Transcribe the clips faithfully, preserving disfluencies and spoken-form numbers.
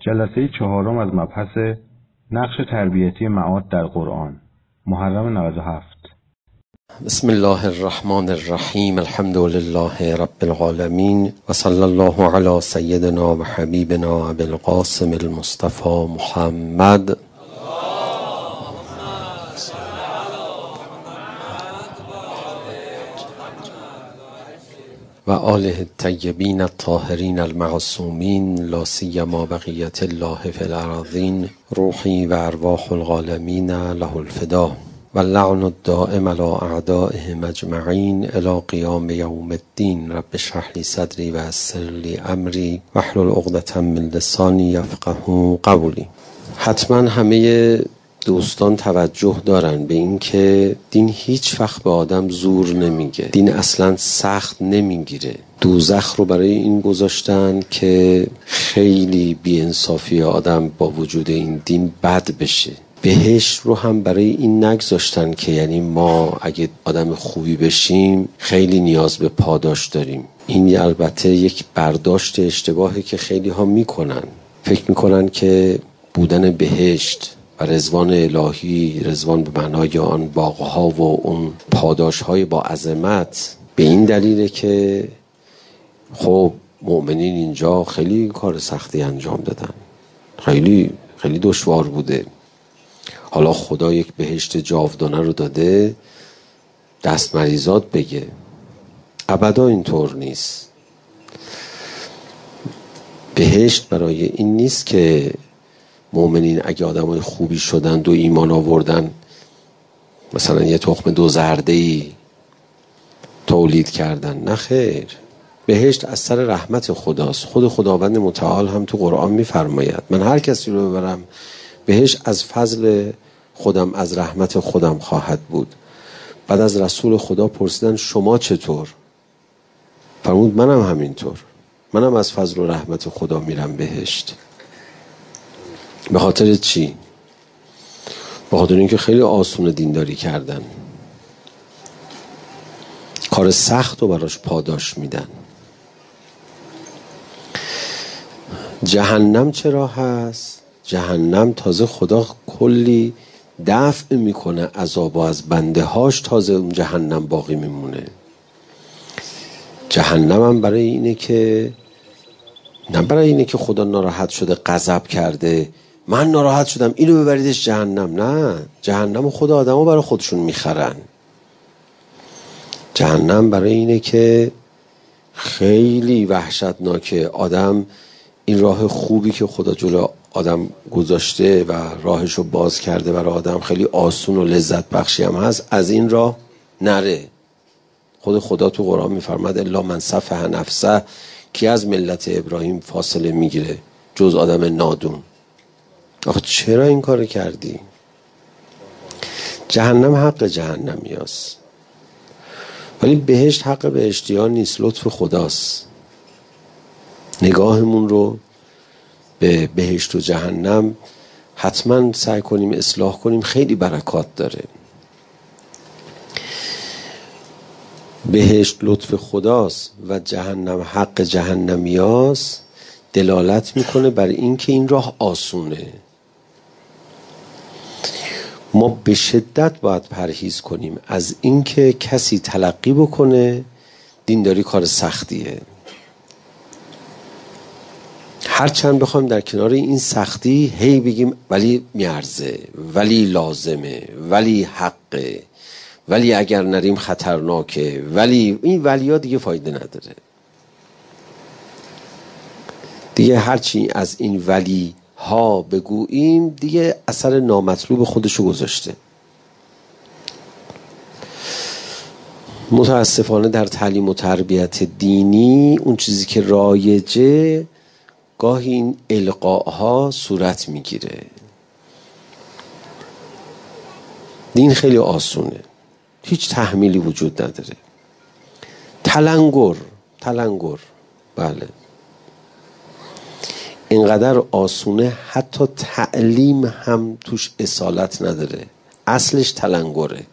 جلسه چهارم از مبحث نقش تربیتی معاد در قرآن، محرم نود و هفت. بسم الله الرحمن الرحیم. الحمد لله رب العالمین و صلی الله علی سیدنا و حبیبنا ابی القاسم المصطفى محمد و آله الطیبین الطاهرین المعصومین لا سیما بقیت الله فی الارضین. روحی و ارواح العالمین له الفدا و اللعن الدائم علی اعدائهم اجمعین الی قیام یوم الدین. رب اشرح لی صدری و یسر لی امری واحلل عقدة من لسانی یفقهوا قولی. حتما همه دوستان توجه دارن به این که دین هیچ وقت به آدم زور نمیگه، دین اصلا سخت نمیگیره. دوزخ رو برای این گذاشتن که خیلی بی‌انصافی آدم با وجود این دین بد بشه. بهشت رو هم برای این نگذاشتن که یعنی ما اگه آدم خوبی بشیم خیلی نیاز به پاداش داریم. این البته یک برداشت اشتباهی که خیلی ها میکنن، فکر میکنن که بودن بهشت و رضوان الهی، رضوان به معنای آن باغ‌ها و اون پاداش‌های با عظمت، به این دلیله که خب مؤمنین اینجا خیلی کار سختی انجام دادن، خیلی خیلی دشوار بوده، حالا خدا یک بهشت جاودانه رو داده دست مریزات بگه. ابدا اینطور نیست. بهشت برای این نیست که مؤمنین اگه آدمای خوبی شدن و ایمان آوردن مثلا یه تخم دو زرده‌ای تولید کردن. نه خیر، بهشت از سر رحمت خداست. خود خداوند متعال هم تو قرآن میفرماید من هر کسی رو ببرم بهشت از فضل خودم، از رحمت خودم خواهد بود. بعد از رسول خدا پرسیدن شما چطور؟ فرمود منم همینطور، منم از فضل و رحمت خدا میرم بهشت. به خاطر چی؟ به خاطر اینکه خیلی آسون دینداری کردن، کار سخت رو براش پاداش میدن. جهنم چرا هست؟ جهنم تازه خدا کلی دفع میکنه عذاب از بنده هاش، تازه اون جهنم باقی میمونه. جهنم هم برای اینه که نه برای اینه که خدا ناراحت شده غضب کرده من ناراحت شدم اینو ببریدش جهنم. نه، جهنم خود آدمو برای خودشون میخرن. جهنم برای اینه که خیلی وحشتناکه. آدم این راه خوبی که خدا جلو آدم گذاشته و راهشو باز کرده برای آدم خیلی آسون و لذت بخشی هم هست، از این راه نره. خود خدا تو قرآن میفرماد الا من صفح نفسه، کی از ملت ابراهیم فاصله میگیره جز آدم نادون. آخه چرا این کار کردی؟ جهنم حق جهنمی هست، ولی بهشت حق بهشتی ها نیست، لطف خداست. نگاهمون رو به بهشت و جهنم حتما سعی کنیم اصلاح کنیم، خیلی برکات داره. بهشت لطف خداست و جهنم حق جهنمی هست، دلالت میکنه بر این که این راه آسونه. ما به شدت باید پرهیز کنیم از این که کسی تلقی بکنه دینداری کار سختیه. هرچند بخوایم در کنار این سختی هی بگیم ولی میارزه، ولی لازمه، ولی حقه، ولی اگر نریم خطرناکه، ولی این ولی ها دیگه فایده نداره. دیگه هرچی از این ولی ها بگوییم دیگه اثر نامطلوب خودشو گذاشته. متاسفانه در تعلیم و تربیت دینی اون چیزی که رایجه گاهی این القاءها صورت میگیره. دین خیلی آسونه، هیچ تحمیلی وجود نداره. تلنگر تلنگر بله اینقدر آسونه حتی تعلیم هم توش اصالت نداره، اصلش تلنگره.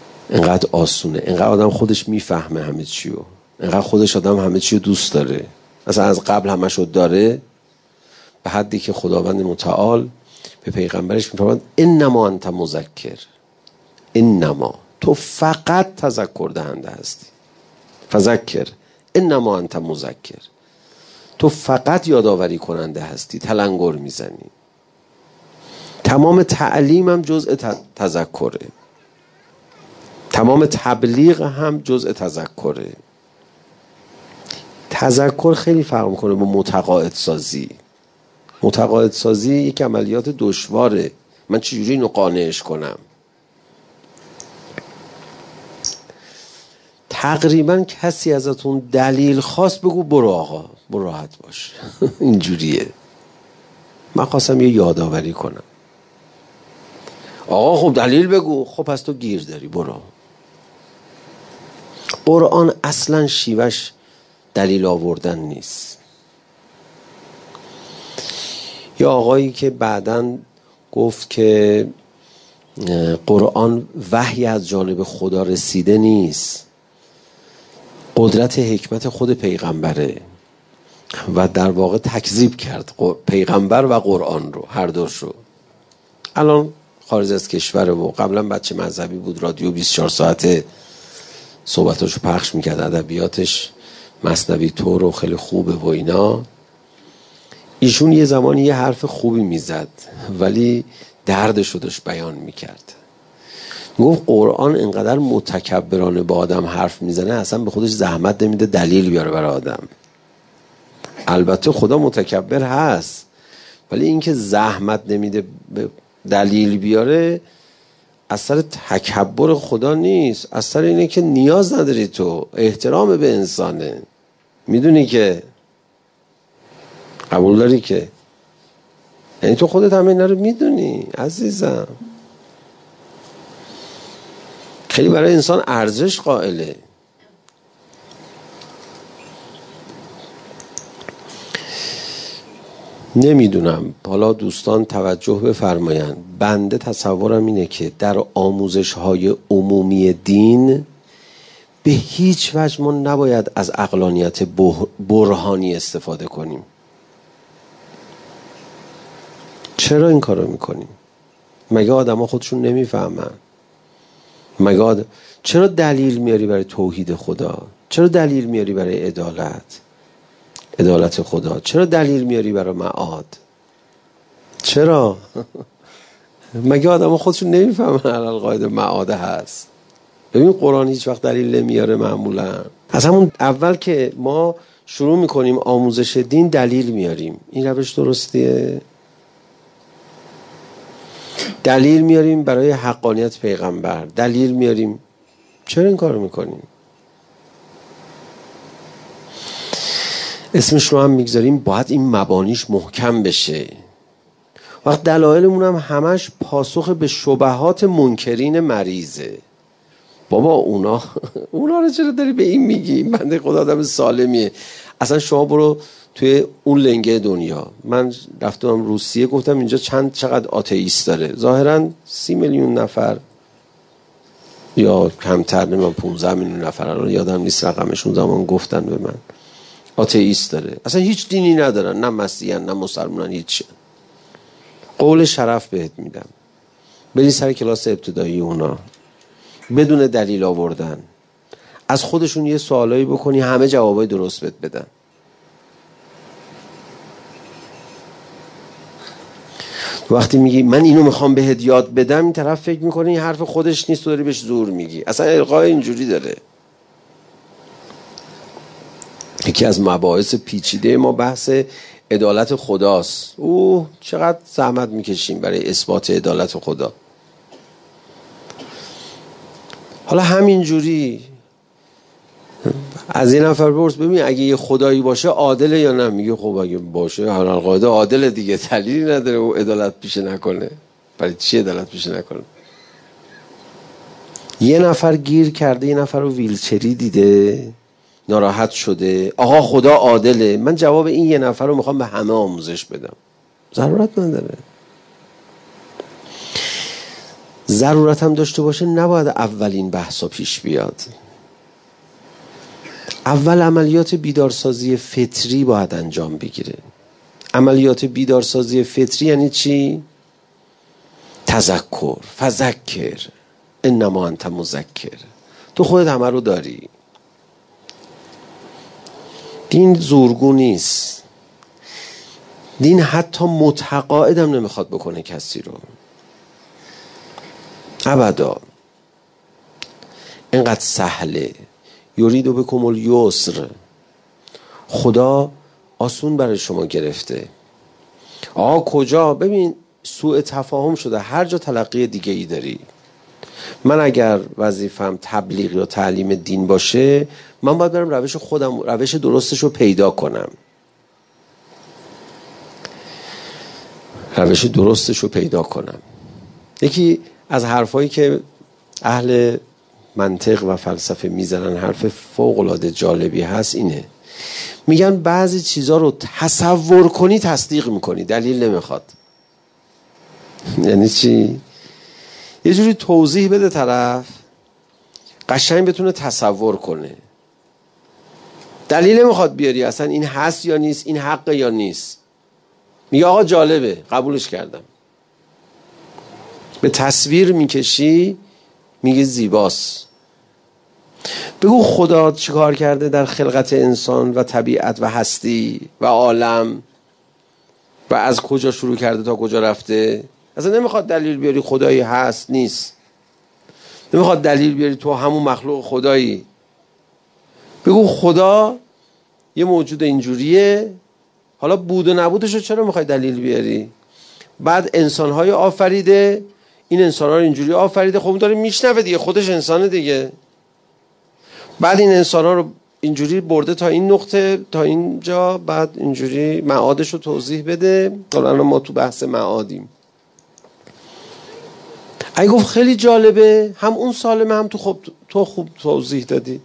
اینقدر آسونه، اینقدر آدم خودش میفهمه همه چیو، اینقدر خودش آدم همه چیو دوست داره، اصلا از قبل همشو داره، به حدی که خداوند متعال به پیغمبرش میفرماد انما انت مذکر، انما تو فقط تذکر دهنده هستی، فذکر انما انت مذکر، تو فقط یادآوری کننده هستی، تلنگر میزنی. تمام تعلیمم جزء تذکره، تمام تبلیغ هم جزء تذکره. تذکر خیلی فرق میکنه با متقاعد سازی. متقاعد سازی یک عملیات دشواره. من چجوری اینو قانعش کنم؟ تقریبا کسی ازتون دلیل خواست بگو برو آقا، برو راحت باش. اینجوریه. من خواستم یه یادآوری کنم. آقا خب دلیل بگو. خب پس تو گیر داری، برو. قرآن اصلا شیوهش دلیل آوردن نیست. یا آقایی که بعداً گفت که قرآن وحی از جانب خدا رسیده نیست، قدرت حکمت خود پیغمبره و در واقع تکذیب کرد پیغمبر و قرآن رو، هر دوشو. الان خارج از کشور و قبلا بچه مذهبی بود، رادیو بیست و چهار ساعته صحبتاشو پخش میکرد، ادبیاتش مثنوی طور و خیلی خوبه و اینا. ایشون یه زمانی یه حرف خوبی میزد ولی دردشو داشت بیان میکرد. میگفت قرآن اینقدر متکبرانه با آدم حرف میزنه، اصلا به خودش زحمت نمیده دلیل بیاره برای آدم. البته خدا متکبر هست، ولی اینکه زحمت نمیده دلیل بیاره اثر تکبر خدا نیست، اثر اینه که نیاز نداری، تو احترام به انسانه. میدونی که قبول داری که یعنی تو خودت همه اینا رو میدونی عزیزم. خیلی برای انسان ارزش قائله. نمیدونم، حالا دوستان توجه بفرمایند. بنده تصورم اینه که در آموزش های عمومی دین به هیچ وجه ما نباید از عقلانیت برهانی استفاده کنیم. چرا این کارو میکنیم؟ مگه آدم ها خودشون نمیفهمن؟ مگه آدم... چرا دلیل میاری برای توحید خدا؟ چرا دلیل میاری برای عدالت؟ عدالت خدا؟ چرا دلیل میاری برای معاد؟ چرا؟ مگه آدم ها خودشون نمیفهمن علل قاعده معاد هست؟ ببین قرآن هیچ وقت دلیل نمیاره معمولا. از همون اول که ما شروع میکنیم آموزش دین دلیل میاریم. این روش درستیه؟ دلیل میاریم برای حقانیت پیغمبر، دلیل میاریم. چرا این کارو میکنیم؟ اسمش رو هم میگذاریم، باید این مبانیش محکم بشه. وقت دلایلمون هم همش پاسخ به شبهات منکرین مریضه. بابا اونا اونا رو چرا داری به این میگی؟ بنده خدا آدم سالمیه. اصلا شما برو توی اون لنگه دنیا. من رفتم روسیه، گفتم اینجا چند چقدر آتئیست داره. ظاهرا سی میلیون نفر یا کمتر، نمیدونم پونزده میلیون نفر، الان یادم نیست رقمشون، زمان گفتن به من آتئیست داره. اصلا هیچ دینی ندارن، نه مسیحیان نه مسلمانن، هیچ. قول شرف بهت میدم، بری سر کلاس ابتدایی اونا بدون دلیل آوردن، از خودشون یه سوالایی بکنی، همه جوابای درست بهت بدن. وقتی میگی من اینو میخوام بهت یاد بدم، این طرف فکر میکنه این حرف خودش نیست، تو داری بهش زور میگی. اصلا القای اینجوری داره. یکی از مباحث پیچیده ما بحث عدالت خداست. اوه چقدر زحمت میکشیم برای اثبات عدالت خدا. حالا همینجوری از این نفر بپرس ببین اگه یه خدایی باشه عادله یا نه؟ میگه خب اگه باشه هر القاعده عادله دیگه، دلیلی نداره او عدالت پیشه نکنه. برای چی عدالت پیشه نکنه؟ یه نفر گیر کرده، یه نفر رو ویلچری دیده، ناراحت شده، آقا خدا عادله. من جواب این یه نفر رو میخوام به همه آموزش بدم. ضرورت نداره. ضرورت هم داشته باشه نباید اولین بحثا پیش بیاد. اول عملیات بیدارسازی فطری باید انجام بگیره. عملیات بیدارسازی فطری یعنی چی؟ تذکر، فذکر انما انت مذکر. تو خودت همه رو داری. دین زورگو نیست. دین حتی متقاعدم نمیخواد بکنه کسی رو، ابدا. اینقدر سهله. یریدو بکم الیسر. خدا آسون برای شما گرفته. آقا کجا؟ ببین سوء تفاهم شده، هر جا تلقی دیگه ای داری. من اگر وظیفم تبلیغ یا تعلیم دین باشه، من باید برم روش خودم، روش درستش رو پیدا کنم. روش درستش رو پیدا کنم. یکی از حرفایی که اهل منطق و فلسفه میزنن، حرف فوق‌العاده جالبی هست، اینه. میگن بعضی چیزا رو تصور کنی تصدیق میکنی، دلیل نمیخواد. یعنی چی؟ یه جوری توضیح بده طرف، قشنگ بتونه تصور کنه. دلیل نمیخواد بیاری اصلا این هست یا نیست، این حقه یا نیست. میگه آقا جالبه، قبولش کردم. به تصویر میکشی، میگه زیباست. بگو خدا چیکار کرده در خلقت انسان و طبیعت و هستی و عالم و از کجا شروع کرده تا کجا رفته. اصلا نمیخواد دلیل بیاری خدایی هست نیست. نمیخواد دلیل بیاری تو همون مخلوق خدایی. بگو خدا یه موجود اینجوریه، حالا بود و نبودشو چرا میخوای دلیل بیاری؟ بعد انسانهای آفریده، این انسانها رو اینجوری آفریده. خب داره میشنوه دیگه، خودش انسانه دیگه. بعد این انسانها رو اینجوری برده تا این نقطه، تا اینجا، بعد اینجوری معادش رو توضیح بده. الان ما تو بحث معادیم. اگه گفت خیلی جالبه، هم اون سالمه، هم تو خوب تو خوب توضیح دادی.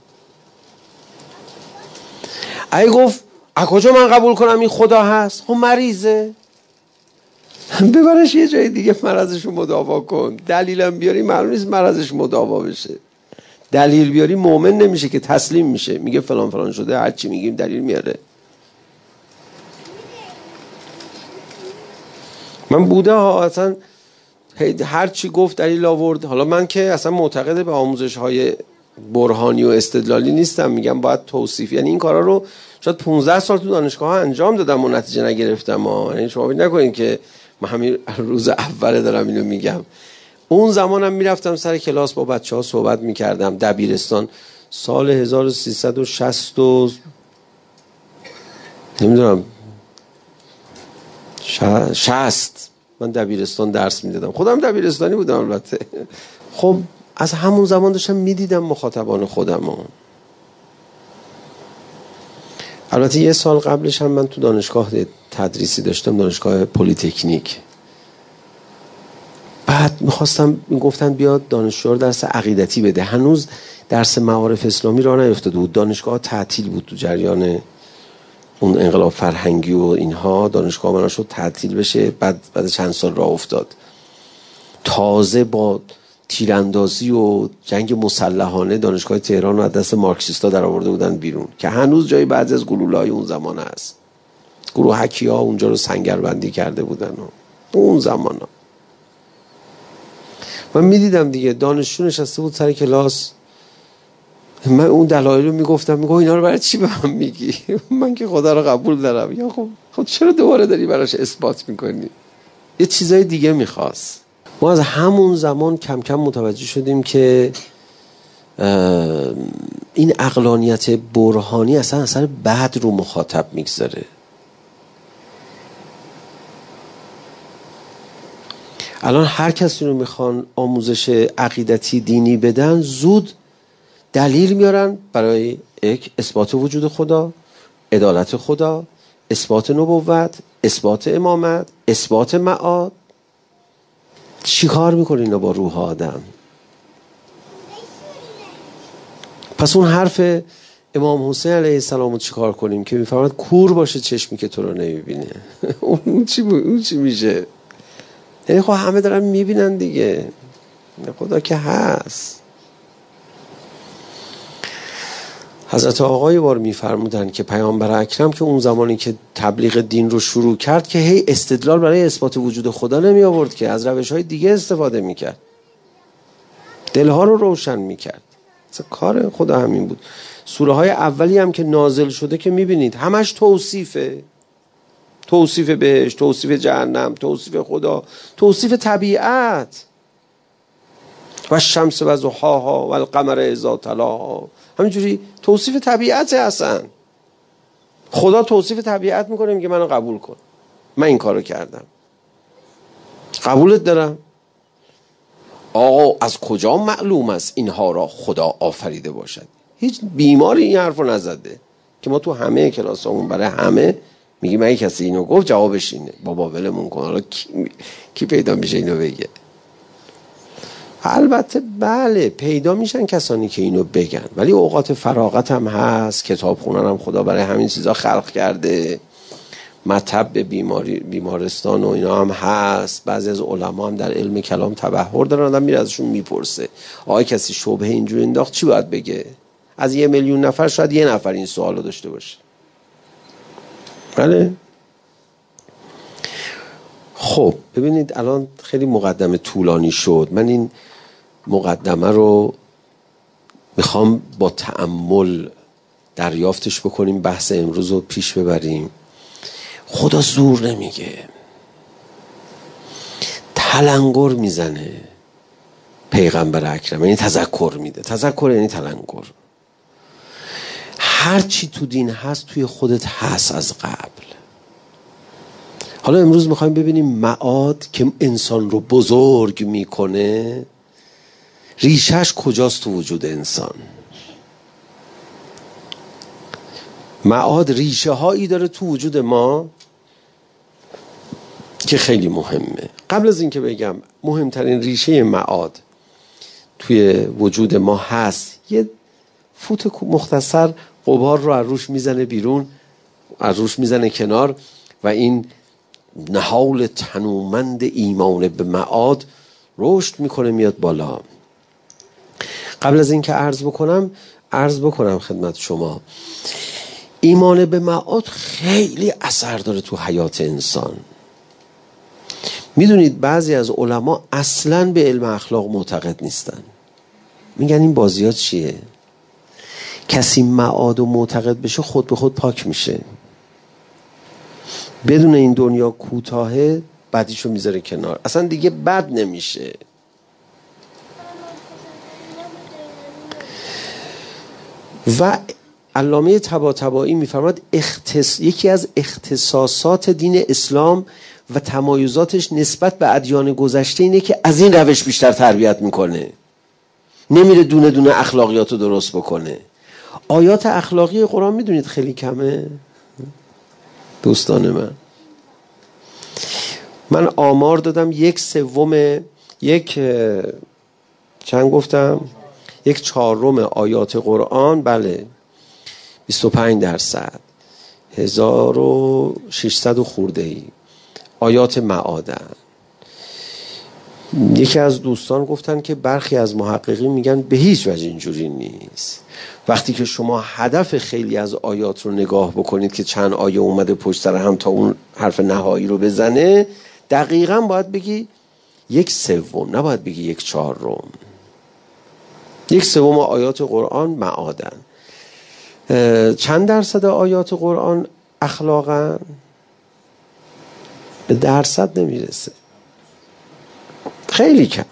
اگه گفت از کجا من قبول کنم این خدا هست؟ خب مریضه، ببرش یه جای دیگه مرضش رو مداوا کن. دلیلم بیاری معلوم نیست مرضش مداوا بشه. دلیل بیاری مؤمن نمیشه که، تسلیم میشه، میگه فلان فلان شده، هر چی میگیم دلیل میاره. من بوده ها اصلا هر چی گفت دلیل آورد. حالا من که اصلا معتقد به آموزش های برهانی و استدلالی نیستم، میگم باید توصیف. یعنی این کارا رو شاید پونزده سال تو دانشگاه ها انجام دادم و نتیجه نگرفتم ها. یعنی شما فکر نکنین که من همین روز اول دارم اینو میگم. اون زمانم میرفتم سر کلاس با بچه ها صحبت میکردم. دبیرستان سال هزار و سیصد و شصت و نمیدونم شصت من دبیرستان درس میدادم. خودم دبیرستانی بودم البته. خب از همون زمان داشتم میدیدم مخاطبان خودم. البته یه سال قبلش هم من تو دانشگاه تدریسی داشتم، دانشگاه پلی‌تکنیک. بعد میخواستم، میگفتن بیاد دانشجو درس عقیدتی بده. هنوز درس معارف اسلامی راه نیفتاده بود، دانشگاه تعطیل بود تو جریان اون انقلاب فرهنگی و اینها. دانشگاه من شد تعطیل بشه، بعد بعد چند سال راه افتاد. تازه با تیراندازی و جنگ مسلحانه دانشگاه تهران رو از دست مارکسیستا در آورده بودن بیرون، که هنوز جای بعضی از گلوله‌های اون زمان هست. گروهکی‌ها اونجا رو سنگربندی کرده بودن و اون زمانا. من میدیدم دیگه دانشجو نشسته بود سر کلاس، من اون دلایل رو میگفتم، میگم اینا رو برای چی به من میگی؟ من که خدا رو قبول دارم. یا خب خب چرا دوباره داری براش اثبات میکنی؟ یه چیزای دیگه میخواست. ما از همون زمان کم کم متوجه شدیم که این عقلانیت برهانی اصلا اثر بد رو مخاطب میگذاره. الان هر کسی رو میخوان آموزش عقیدتی دینی بدن، زود دلیل میارن برای یک اثبات وجود خدا، عدالت خدا، اثبات نبوت، اثبات امامت، اثبات معاد. چی کار میکنه اینا با روح آدم؟ پس اون حرف امام حسین علیه السلام رو چی کار کنیم که میفرماد کور باشه چشمی که تو رو نمیبینه؟ اون چی اون چی میشه؟ یعنی خب همه دارن میبینن دیگه، خدا که هست. حضرت آقا یه بار میفرمودن که پیامبر اکرم که اون زمانی که تبلیغ دین رو شروع کرد که هی استدلال برای اثبات وجود خدا نمی آورد، که از روش‌های دیگه استفاده میکرد، دلها رو روشن میکرد. اصلا کار خدا همین بود. سوره های اولی هم که نازل شده که میبینید همش توصیفه، توصیف بهشت، توصیف جهنم، توصیف خدا، توصیف طبیعت. و الشمس و ضحاها و القمر اذا تلاها، همینجوری توصیف طبیعت. اصلا خدا توصیف طبیعت میکنه، میگه منو قبول کن، من این کارو کردم، قبولت دارم. آقا از کجا معلوم است اینها را خدا آفریده باشد؟ هیچ بیماری این حرفو نزده که ما تو همه کلاسامون برای همه میگیم اگه کسی اینو گفت جوابش اینه، بابا ولمون کن، حالا کی, کی پیدا میشه اینو بگه؟ البته بله پیدا میشن کسانی که اینو بگن، ولی اوقات فراغت هم هست، کتاب خوندن هم خدا برای همین چیزا خلق کرده، مطب بیماری بیمارستان و اینا هم هست. بعضی از علما هم در علم کلام تبحر دارن، آدم میره ازشون میپرسه آقا کسی شبهه اینجوری انداخت چی باید بگه؟ از یه میلیون نفر شاید یه نفر این سوالو داشته باشه. بله. خب ببینید الان خیلی مقدمه طولانی شد، من این مقدمه رو میخوام با تأمل دریافتش بکنیم، بحث امروز رو پیش ببریم. خدا زور نمیگه، تلنگر میزنه پیغمبر اکرم، یعنی تذکر میده. تذکر یعنی تلنگر. هر چی تو دین هست توی خودت هست از قبل. حالا امروز میخوایم ببینیم معاد که انسان رو بزرگ میکنه ریشش کجاست تو وجود انسان. معاد ریشه هایی داره تو وجود ما که خیلی مهمه. قبل از اینکه بگم مهمترین ریشه معاد توی وجود ما هست، یه فوت مختصر غبار رو از روش میزنه بیرون، از روش میزنه کنار و این نهال تنومند ایمان به معاد رشد میکنه، میاد بالا. قبل از اینکه عرض بکنم عرض بکنم خدمت شما، ایمان به معاد خیلی اثر داره تو حیات انسان. میدونید بعضی از علما اصلاً به علم اخلاق معتقد نیستن، میگن این بازیات چیه؟ کسی معاد و معتقد بشه خود به خود پاک میشه، بدون این دنیا کوتاهه بعدیشو میذاره کنار، اصلا دیگه بد نمیشه. و علامه طباطبایی میفرماد اختص... یکی از اختصاصات دین اسلام و تمایزاتش نسبت به ادیان گذشته اینه که از این روش بیشتر تربیت میکنه، نمیره دونه دونه اخلاقیاتو درست بکنه. آیات اخلاقی قرآن میدونید خیلی کمه دوستان من. من آمار دادم یک سوم یک چند گفتم یک چهارم آیات قرآن، بله بیست و پنج درصد هزار و ششصد و خورده ای آیات معادن. یکی از دوستان گفتن که برخی از محققین میگن به هیچ وجه اینجوری نیست. وقتی که شما هدف خیلی از آیات رو نگاه بکنید که چند آیه اومده پشت سر هم تا اون حرف نهایی رو بزنه، دقیقاً باید بگی یک سوم، نباید بگی یک چهارم. یک سوم آیات قرآن معادن. چند درصد آیات قرآن اخلاقاً؟ به درصد نمیرسه، خیلی کم.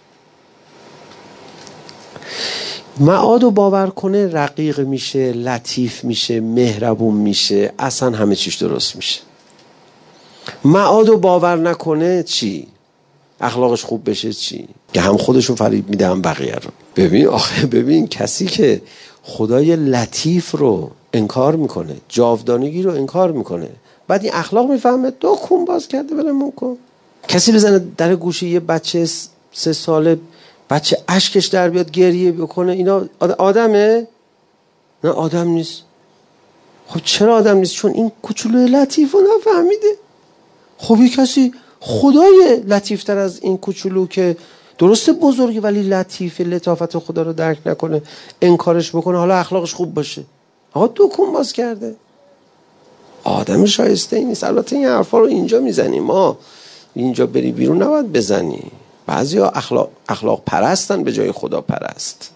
معاد رو باور کنه رقیق میشه، لطیف میشه، مهربون میشه، اصلا همه چیش درست میشه. معاد رو باور نکنه چی؟ اخلاقش خوب بشه چی؟ که هم خودشو فریب میده هم بقیه رو. ببین آخه ببین کسی که خدای لطیف رو انکار میکنه، جاودانگی رو انکار میکنه، بعد این اخلاق میفهمه دو کون باز کرده بلمون کن. کسی بزنه در گوشه یه بچه سه ساله، بچه اشکش در بیاد گریه بکنه، اینا آدمه؟ نه آدم نیست. خب چرا آدم نیست؟ چون این کوچولوی لطیف رو نفهمیده. خب یه کسی خدای لطیفتر از این کوچولو که درسته بزرگی ولی لطیفه، لطافت خدا رو درک نکنه، انکارش بکنه، حالا اخلاقش خوب باشه. آقا دکون باز کرده، آدم شایسته ای نیست. البته این حرفا رو اینجا میزنیم، ما اینجا بری بیرون نباید بزنی. بعضی ها اخلاق, اخلاق پرستن به جای خدا پرست.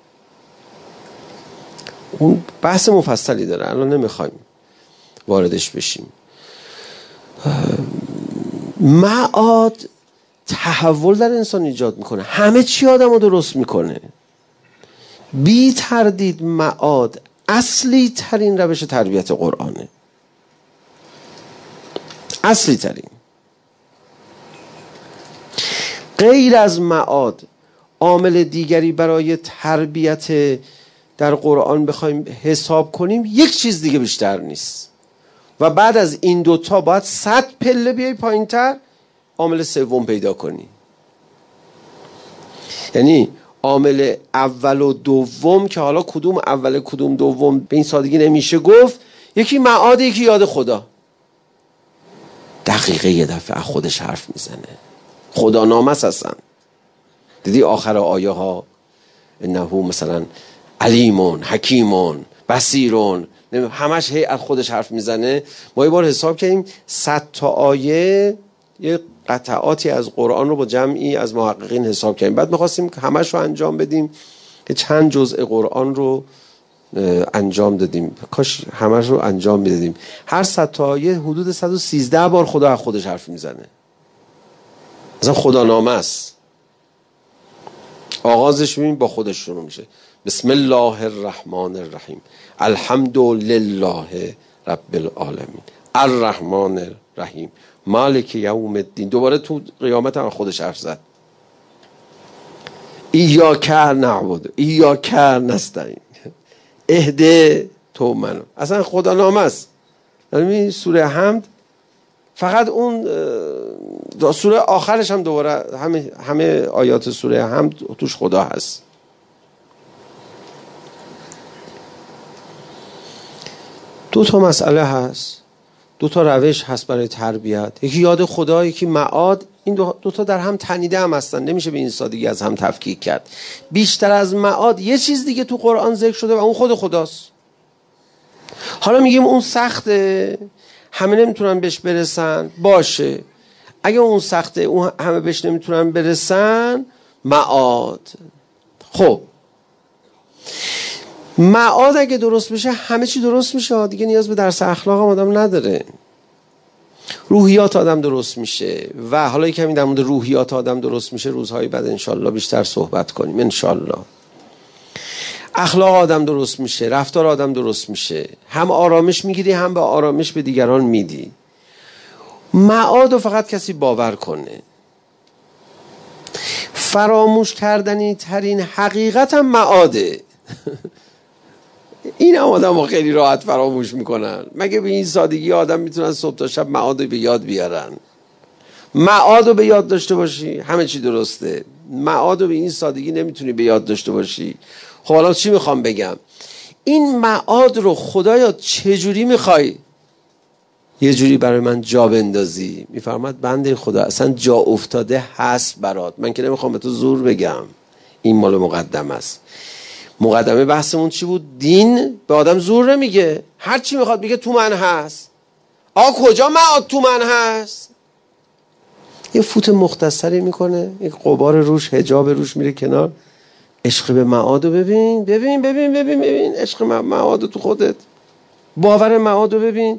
اون بحث مفصلی داره، الان نمیخوایم واردش بشیم. معاد تحول در انسان ایجاد میکنه، همه چی آدم رو درست میکنه. بی تردید معاد اصلی ترین روش تربیت قرآنه، اصلی ترین. غیر از معاد عامل دیگری برای تربیت در قرآن بخوایم حساب کنیم یک چیز دیگه بیشتر نیست. و بعد از این دوتا باید صد پله بیای پایین تر عامل سوم پیدا کنی. یعنی عامل اول و دوم که حالا کدوم اول کدوم دوم به این سادگی نمیشه گفت، یکی معاد یکی یاد خدا. دقیقه یه دفعه خودش حرف میزنه، خدا نامس هستن. دیدی آخر آیه ها انه مثلا علیمون حکیمون بصیرون، همش هی از خودش حرف میزنه. ما یه بار حساب کردیم صد تا آیه یه قطعاتی از قرآن رو با جمعی از محققین حساب کردیم، بعد میخواستیم همش رو انجام بدیم که چند جزء قرآن رو انجام دادیم، کاش همش رو انجام میدادیم. هر صد تا آیه حدود صد و سیزده بار خدا از خودش حرف میزنه، مثلا خدا نامه است. آغازش ببین با خودش شروع میشه، بسم الله الرحمن الرحیم الحمد لله رب العالمین الرحمن الرحیم مالک یوم الدین. دوباره تو قیامت هم خودش حرف زد، ایاک نعبد ایاک نستعین اهده تو منو. اصلا خدا نامه است. یعنی سوره حمد فقط اون سوره آخرش هم دوباره همه همه آیات سوره حمد توش خدا هست. دو تا مسئله هست، دو تا روش هست برای تربیت، یکی یاد خدا یکی معاد. این دو, دو تا در هم تنیده هم هستن، نمیشه به این سادگی از هم تفکیک کرد. بیشتر از معاد یه چیز دیگه تو قرآن ذکر شده و اون خود خداست. حالا میگیم اون سخته، همه نمیتونن بهش برسن، باشه. اگه اون سخته اون همه بهش نمیتونن برسن، معاد. خب معاد اگه درست بشه همه چی درست میشه دیگه، نیاز به درس اخلاق هم آدم نداره. روحیات آدم درست میشه. و حالا کمی در مورد روحیات آدم درست میشه روزهای بعد انشالله بیشتر صحبت کنیم انشالله. اخلاق آدم درست میشه، رفتار آدم درست میشه، هم آرامش میگیری هم به آرامش به دیگران میدی. معاد رو فقط کسی باور کنه. فراموش کردنی ترین حقیقت هم معاده. این هم آدم ها خیلی راحت فراموش میکنن. مگه به این سادگی آدم میتونن صبح تا شب معاد رو به یاد بیارن؟ معاد رو به یاد داشته باشی همه چی درسته. معاد رو به این سادگی نمیتونی به یاد داشته باشی. خب حالا چی میخوام بگم؟ این معاد رو خدایا چجوری میخوای یه جوری برای من جا بندازی؟ میفرماد بنده خدا اصلا جا افتاده هست برات. من که نمیخوام به تو زور بگم، این مال مقدمه است. مقدمه بحثمون چی بود؟ دین به آدم زور نمیگه، هر چی میخواد میگه تو من هست. آقا کجا معاد تو من هست؟ یه فوت مختصری میکنه، یک غبار روش، حجاب روش میره کنار. عشق به معاد رو ببین ببین ببین ببین ببین عشق معاد رو تو خودت، باور معاد رو ببین.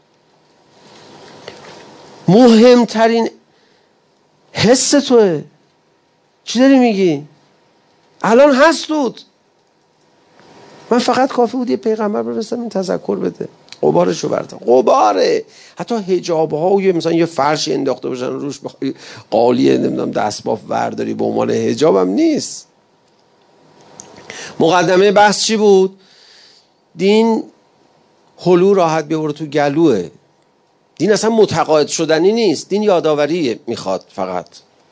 مهمترین حس توه. چی داری میگی؟ الان هست دود. من فقط کافی بود یه پیغمبر برسم این تذکر بده، غبارشو برده. غباره. حتی حجاب ها و مثلا یه فرشی انداخته باشن روش قالیه نمیدونم دستباف ورداری به عنوان حجاب هم نیست. مقدمه بحث چی بود؟ دین هلو راحت بیاره تو گلوه. دین اصلا متقاعد شدنی نیست، دین یادآوری میخواد فقط.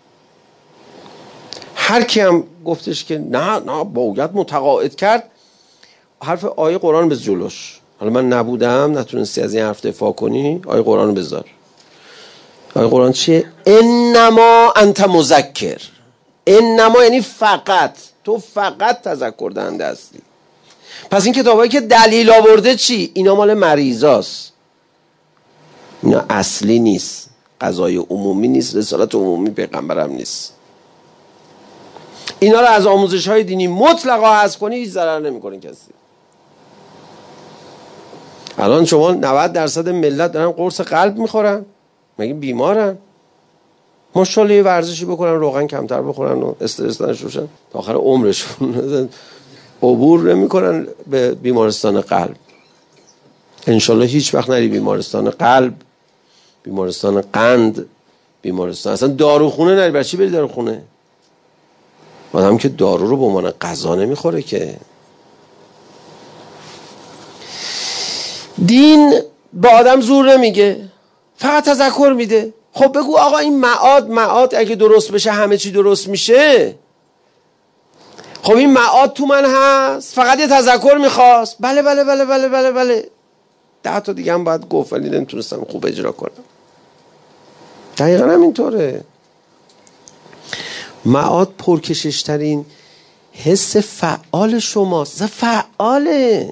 هر کی هم گفتش که نه نه باید متقاعد کرد، حرف آیه قرآن بذار جلوش. حالا من نبودم نتونستی از این حرف دفاع کنی، آیه قرآن بذار. آیه قرآن چیه؟ انما انت مذکر انما یعنی فقط، تو فقط تذکر دهنده هستی. پس این کتابایی که دلیل آورده چی؟ اینا مال مریضاست، اینا اصلی نیست، قضای عمومی نیست، رسالت عمومی پیغمبرم نیست. اینا رو از آموزش های دینی مطلقا حذف کنی هیچ ضرر نمیکنه کسی. الان شما نود درصد ملت دارن قرص قلب میخورن، مگه بیمارن؟ ماشاءالله یه ورزشی بکنن، روغن کمتر بخورن و استرس نشوشن، تا آخر عمرشون عبور نمیکنن به بیمارستان قلب. انشالله هیچ وقت نری بیمارستان قلب، بیمارستان قند، بیمارستان اصلا داروخونه نری. برای چی بری داروخونه؟ آدم که دارو رو به عنوان غذا نمیخوره که. دین به آدم زور نمیگه، فقط تذکر میده. خب بگو آقا این معاد معاد اگه درست بشه همه چی درست میشه. خب این معاد تو من هست، فقط یه تذکر میخواست. بله بله بله بله بله بله ده تا دیگه هم باید گفت ولی نمیتونستم خوب اجرا کنم. دقیقا هم اینطوره. معاد پرکششترین حس فعال شماست. فعاله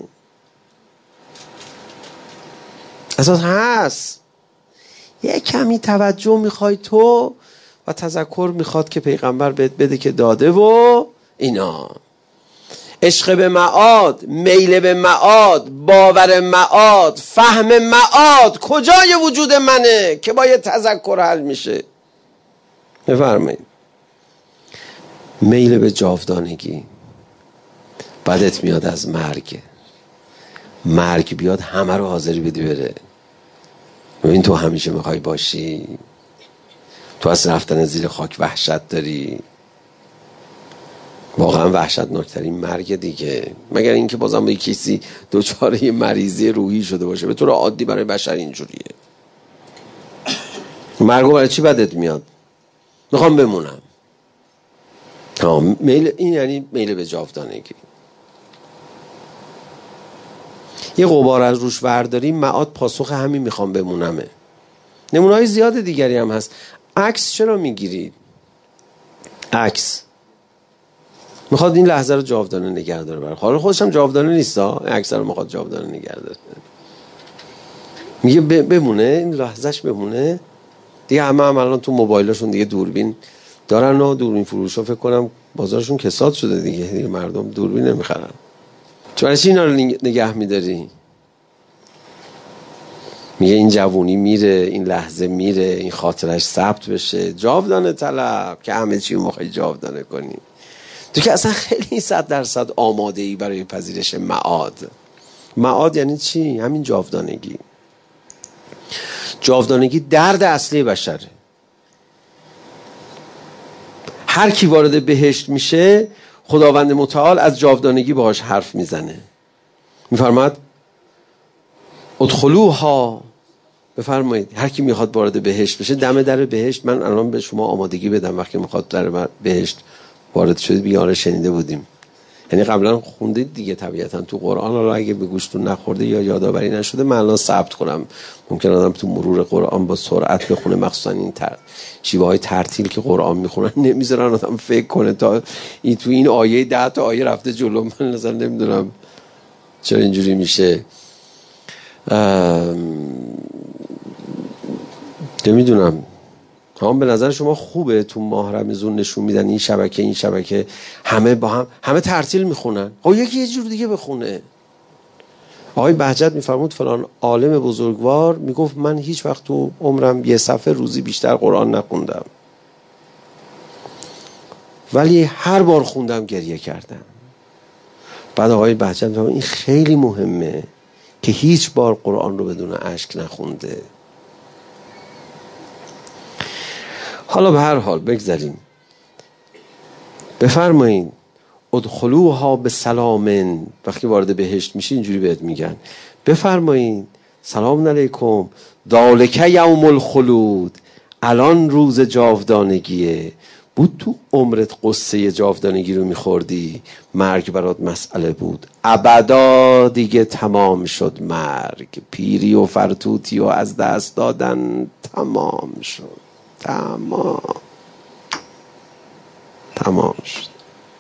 اساس هست. یه کمی توجه میخوای تو و تذکر میخواد که پیغمبر بهت بده که داده و اینا. عشق به معاد، میل به معاد، باور معاد، فهم معاد کجای وجود منه که با یه تذکر حل میشه؟ بفرمایید. میل به جاودانگی بدت میاد از مرگ. مرگ بیاد همه رو حاضری بدی بره. ببین تو همیشه میخوای باشی، تو از رفتن زیر خاک وحشت داری. واقعا وحشتناکترین مرگ دیگه، مگر اینکه بازم با کسی دوچاره یه مریضی روحی شده باشه. به طور عادی برای بشر اینجوریه. مرگو برای چی بدت میاد؟ میخوام بمونم. ها میل، این یعنی میل به جاودانگی. یه غبار از روش ورداری، معاد پاسخ همین میخوام بمونمه. نمونه‌های زیاد دیگری هم هست. عکس چرا میگیرید؟ عکس میخواد این لحظه رو جاودانه نگه داره. برای حالا خودش هم جاودانه نیست ها، این عکس رو میخواد جاودانه نگه داره. میگه بمونه، این لحظهش بمونه دیگه. همه هم الان تو موبایلشون دیگه دوربین دارن و دوربین فروشا فکر کنم بازارشون کساد شده دیگه, دیگه مردم دوربین نمیخرن. چرا اینا رو نگه میداری؟ میگه این جوونی میره، این لحظه میره، این خاطرش ثبت بشه. جاودانه طلب که همه چی رو میخوای جاودانه کنی. تو که اصلا خیلی صد درصد آماده ای برای پذیرش معاد. معاد یعنی چی؟ همین جاودانگی. جاودانگی درد اصلی بشره. هر کی وارد بهشت میشه خداوند متعال از جاودانگی باهاش حرف میزنه. میفرماید ادخلوها، بفرمایید هر کی میخواد وارد بهشت بشه دم در بهشت. من الان به شما آمادگی بدم وقتی میخواد در بهشت وارد شدید بیاره شنیده بودیم. یعنی قبلا خوندید دیگه طبیعتا تو قرآن. حالا اگه به گوشتون نخورده یا یادآوری نشده من الان ثبت کنم. ممکن آدم تو مرور قرآن با سرعت بخونه، مخصوصا این تر شیوه های ترتیل که قرآن میخونن نمیذارن آدم فکر کنه تا این تو این آیه ده تا آیه رفته جلو. من نظر نمیدونم چرا اینجوری میشه. نمیدونم. هم به نظر شما خوبه تو ماه رمضان نشون میدن این شبکه این شبکه همه با هم همه ترتیل میخونن؟ خب یکی یه جور دیگه بخونه. آقای بهجت میفرمود فلان عالم بزرگوار میگفت من هیچ وقت تو عمرم یه صفحه روزی بیشتر قرآن نخوندم، ولی هر بار خوندم گریه کردم. بعد آقای بهجت میفرمود این خیلی مهمه که هیچ بار قرآن رو بدون اشک نخونده. حالا به هر حال بگذاریم. بفرمایید ادخلوها به سلامن. وقتی وارد بهشت میشی اینجوری بهت میگن بفرمایید سلام علیکم ذالک یوم الخلود. الان روز جاودانگیه. بود تو عمرت قصه جاودانگی رو میخوردی، مرگ برات مسئله بود. ابدا دیگه تمام شد مرگ. پیری و فرتوتی و از دست دادن تمام شد. تمام تمام تمام شد.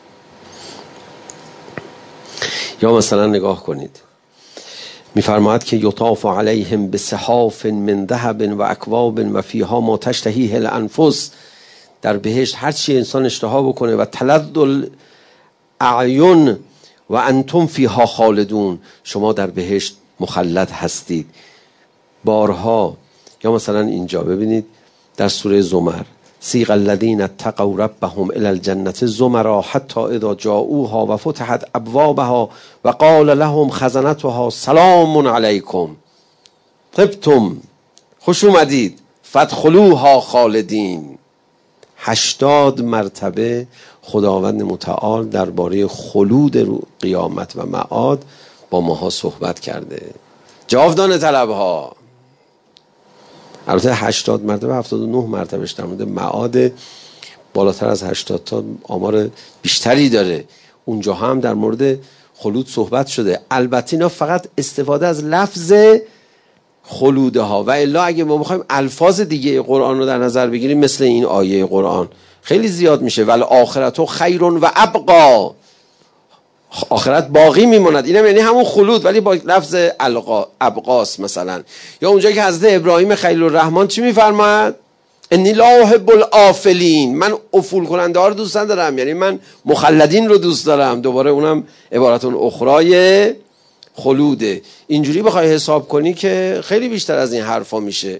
یا مثلا نگاه کنید میفرماید که یطاف علیهم بصحاف من ذهب و اکواب و فیها ما تشتهیه الانفس. در بهشت هر چی انسان اشتها بکنه و تلذ الاعین و انتم فیها خالدون، شما در بهشت مخلد هستید. بارها. یا مثلا اینجا ببینید در سوره زمر، سیق الذین اتقوا ربهم الی الجنة زمرا حتی اذا جاءوها و فتحت ابوابها و قال لهم خزنتها سلام علیکم طبتم، خوش اومدید، فادخلوها خالدین. هشتاد مرتبه خداوند متعال درباره خلود رو قیامت و معاد با ماها صحبت کرده. جاودانه طلبها. البته هشتاد مرتبه هفتاد و نه مرتبهش در مورد معاد بالاتر از هشتاد تا آمار بیشتری داره. اونجا هم در مورد خلود صحبت شده. البته اینا فقط استفاده از لفظ خلوده ها و الا اگه ما بخوایم الفاظ دیگه قرآن رو در نظر بگیریم مثل این آیه قرآن خیلی زیاد میشه. ول آخرت خیر و ابقا، آخرت باقی میماند. اینم یعنی همون خلود ولی با لفظ ابقاس. مثلا یا اونجایی که حضرت ابراهیم خلیل الرحمن چی میفرماید؟ انی لا احب الافلین، من افول کننده ها رو دوست ندارم، یعنی من مخلدین رو دوست دارم. دوباره اونم عبارت اخرای خلوده. اینجوری بخوای حساب کنی که خیلی بیشتر از این حرفا میشه.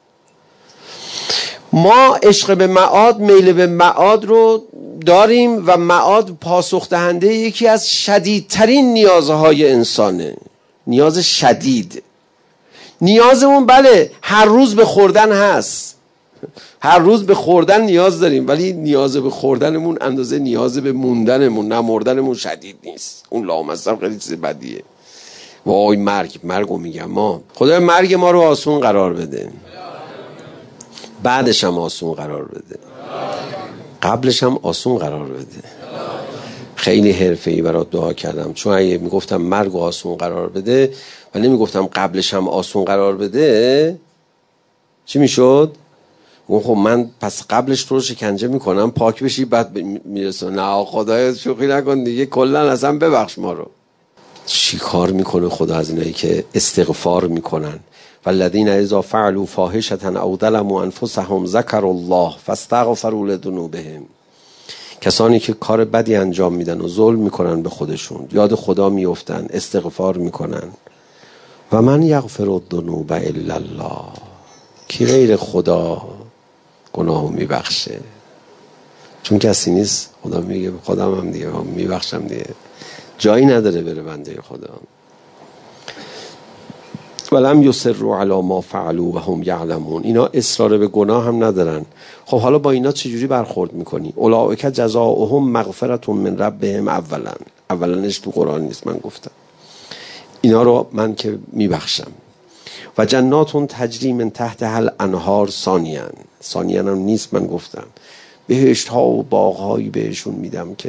ما عشق به معاد، میل به معاد رو داریم و معاد پاسخ دهنده یکی از شدیدترین نیازهای انسانه. نیاز شدید. نیازمون بله هر روز به خوردن هست، هر روز به خوردن نیاز داریم، ولی نیاز به خوردنمون اندازه نیاز به موندنمون نه مردنمون شدید نیست. اون لامصب خیلی چیز بدیه. وای مرگ، مرگو میگم ما خدا مرگ ما رو آسون قرار بده، بعدش هم آسون قرار بده، قبلش هم آسون قرار بده. خیلی حرفه‌ای برات دعا کردم، چون اگه میگفتم مرگ آسون قرار بده و نمیگفتم قبلش هم آسون قرار بده چی میشد؟ خب من پس قبلش تو رو شکنجه میکنم پاک بشی بعد میرسه. نه خدایا شوخی نکن دیگه، کلا اصلا ببخش ما رو. چی کار میکنه خدا از اینایی که استغفار میکنن؟ والذین اذا فعلوا فاحشة او ظلموا انفسهم ذکروا الله فاستغفروا لذنوبهم. کسانی که کار بدی انجام میدن و ظلم میکنن به خودشون، یاد خدا میافتن، استغفار میکنن. و من یغفر الذنوب الا الله، کی غیر خدا گناهو میبخشه؟ چون کسی نیست. خدا میگه خودم هم دیگه میبخشم دیگه، جایی نداره بره بنده خدا. ولم یصروا علی ما فعلوا و هم یعلمون. اینا اصرار به گناه هم ندارن. خب حالا با اینا چجوری برخورد میکنی؟ اولئک جزاؤهم مغفرة من ربهم. اولا اولنش تو قرآن نیست، من گفتم اینا رو من که میبخشم. و جنات تجری من تحتها الانهار. ثانیاً ثانیاً هم نیست، من گفتم بهشت ها و باغ هایی بهشون میدم که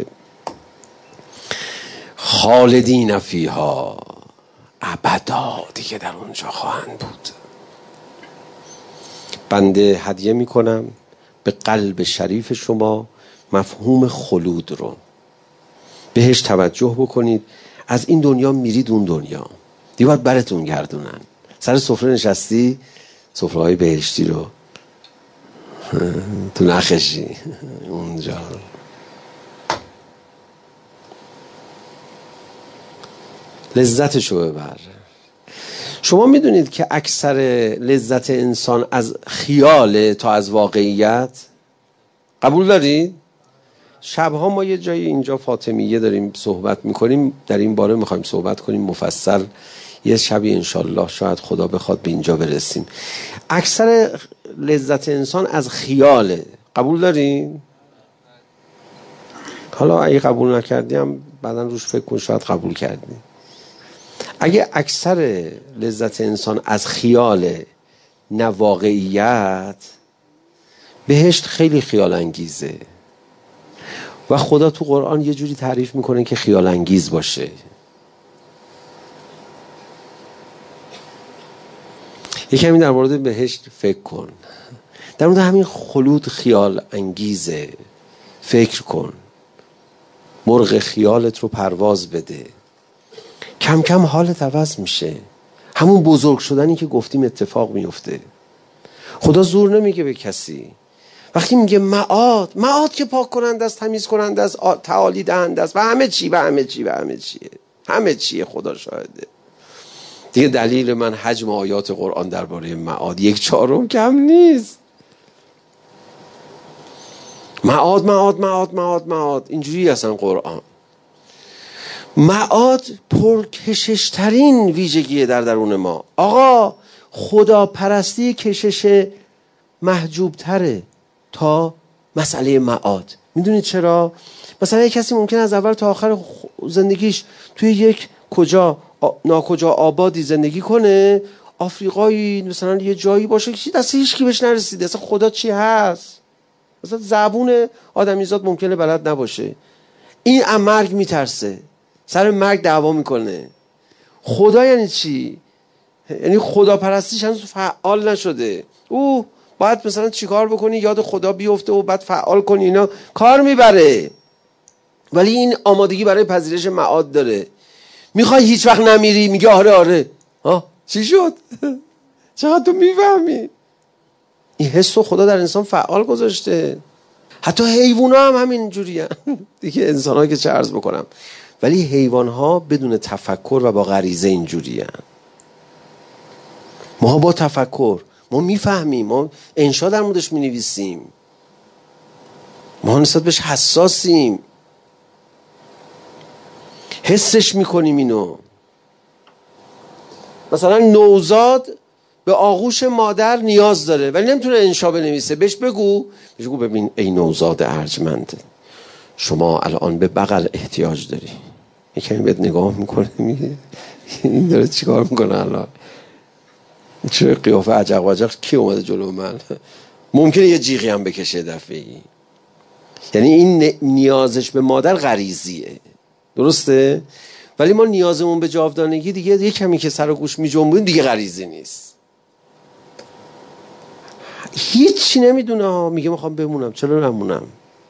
خالدین فیها، ابدا دیگه در اونجا خواهند بود. بنده هدیه میکنم به قلب شریف شما مفهوم خلود رو. بهش توجه بکنید. از این دنیا میرید اون دنیا دیگه باید براتون گردونن. سر سفره نشستی، سفره های بهشتی رو تو نخشی اونجا. لذتشو ببر. شما میدونید که اکثر لذت انسان از خیاله تا از واقعیت. قبول دارید؟ شبها ما یه جایی اینجا فاطمیه داریم صحبت میکنیم، در این باره میخوایم صحبت کنیم مفصل یه شبی انشالله، شاید خدا بخواد به اینجا برسیم. اکثر لذت انسان از خیاله. قبول دارین؟ حالا اگه قبول نکردیم بعدا روش فکر کن، شاید قبول کردیم. اگه اکثر لذت انسان از خیال نه واقعیت، بهشت خیلی خیال انگیزه و خدا تو قرآن یه جوری تعریف میکنه که خیال انگیز باشه. یکمی در مورد بهشت فکر کن، در مورد همین خلود خیال انگیزه، فکر کن. مرغ خیالت رو پرواز بده. کم کم حالت عوض میشه. همون بزرگ شدنی که گفتیم اتفاق میفته. خدا زور نمیگه به کسی. وقتی میگه معاد، معاد که پاک کننده است، تمیز کننده است، تعالی دهنده است و همه چی و همه چی و همه چیه. همه چیه، خدا شاهده. دیگه دلیل من حجم آیات قرآن درباره معاد یک چهارم کم نیست. معاد معاد معاد معاد معاد اینجوری اصلا قرآن. معاد پرکششترین ویژگیه در درون ما. آقا خدا پرستی کشش محجوب تره تا مسئله معاد. میدونید چرا؟ مثلا یک کسی ممکن از اول تا آخر زندگیش توی یک کجا ناکجا آبادی زندگی کنه، آفریقایی مثلا یه جایی باشه که دست هیچ کی بهش نرسیده، اصلا خدا چی هست، مثلا زبون آدمیزاد ممکنه بلد نباشه. این از مرگ میترسه، سر مرگ دعوا میکنه. خدا یعنی چی؟ یعنی خدا پرستیش هنوز فعال نشده. او باید مثلا چیکار بکنی یاد خدا بیفته و بعد فعال کنی، اینا کار میبره. ولی این آمادگی برای پذیرش معاد داره. میخوای هیچ وقت نمیری؟ میگه آره آره. ها چی شد؟ چقدر تو میفهمی؟ این حس رو خدا در انسان فعال گذاشته. حتی حیوان ها هم همین جوری هم. دیگه انسان ها که چه عرض بکنم، ولی حیوان ها بدون تفکر و با غریزه اینجوری هم. ما با تفکر ما میفهمیم، ما انشا در موردش مینویسیم، ما نسبت بهش حساسیم، حسش میکنیم اینو. مثلا نوزاد به آغوش مادر نیاز داره ولی نمیتونه انشا بنویسه. بهش بگو، بهش بگو ببین ای نوزاد ارجمند، شما الان به بغل احتیاج داری. یکمی بهت نگاه میکنه میگه این داره چیکار میکنه الان؟ چه قیافه عجق و عجق، کی اومده جلو من؟ ممکنه یه جیغی هم بکشه دفعه‌ای. یعنی این نیازش به مادر غریزیه، درسته؟ ولی ما نیازمون به جاودانگی دیگه یه کمی که سر و گوش میجنبونیم دیگه غریزی نیست. هیچی نمیدونه، میگه میخوام بمونم. چرا نمونم؟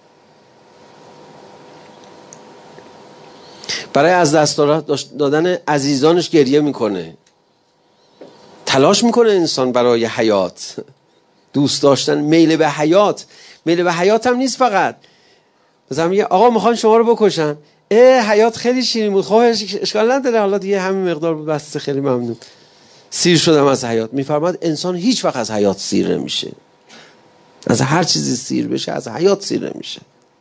برای از دست دادن عزیزانش گریه میکنه، تلاش میکنه انسان برای حیات، دوست داشتن، میل به حیات. میل به حیات هم نیست فقط مثلا میگه آقا میخوان شما رو بکشن، اه حیات خیلی شیرین بود، خب اشکال نداره، حالا دیگه همین مقدار بود، بس خیلی ممنون، سیر شدم از حیات. میفرماد انسان هیچ وقت از حیات سیر نمیشه. از هر چیزی سیر بشه از حیات سیر نمیشه.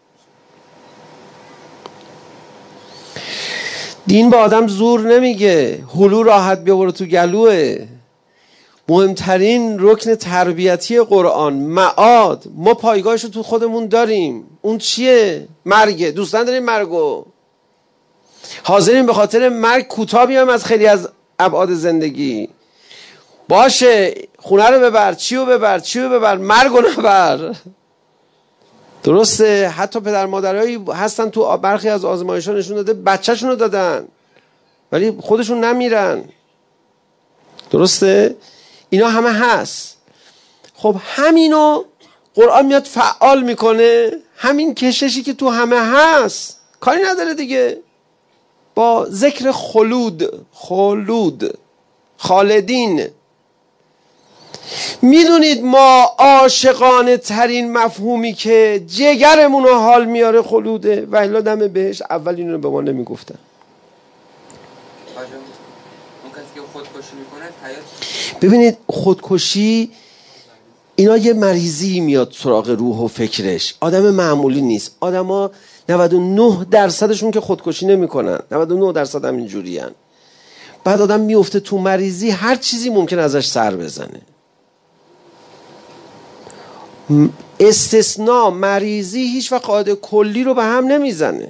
دین به آدم زور نمیگه، هلو راحت بیا برو تو گلوه. مهمترین رکن تربیتی قرآن معاد، ما پایگاهشو تو خودمون داریم. اون چیه؟ مرگه. دوست نداریم مرگو، حاضرین به خاطر مرگ کوتاه بیایم از خیلی از ابعاد زندگی. باشه خونه رو ببر، چی رو ببر، چی رو ببر، مرگو نبر. درسته؟ حتی پدر مادرهایی هستن تو برخی از آزمایش‌ها نشون داده بچه‌شون رو دادن ولی خودشون نمیرن. درسته؟ اینا همه هست. خب همینو قرآن میاد فعال میکنه، همین کششی که تو همه هست، کاری نداره دیگه. با ذکر خلود، خلود، خالدین. میدونید ما عاشقانه ترین مفهومی که جگرمون رو حال میاره خلوده و الا دم بهش اول اینو رو به ما نمیگفتن. ببینید خودکشی اینا یه مریضی میاد سراغ روح و فکرش، آدم معمولی نیست. آدم ها نود و نه درصدشون که خودکشی نمی کنن، نود و نه درصد هم اینجوری هن. بعد آدم میفته تو مریضی، هر چیزی ممکن ازش سر بزنه. استثناء مریضی هیچ وقت قاعده کلی رو به هم نمیزنه.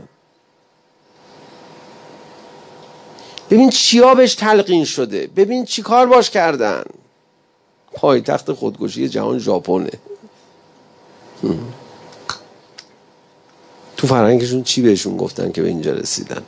ببین چیا بهش تلقین شده، ببین چی کار باش کردن. پایتخت خودکشی جهان ژاپنه. تو فرهنگشون چی بهشون گفتن که به اینجا رسیدن؟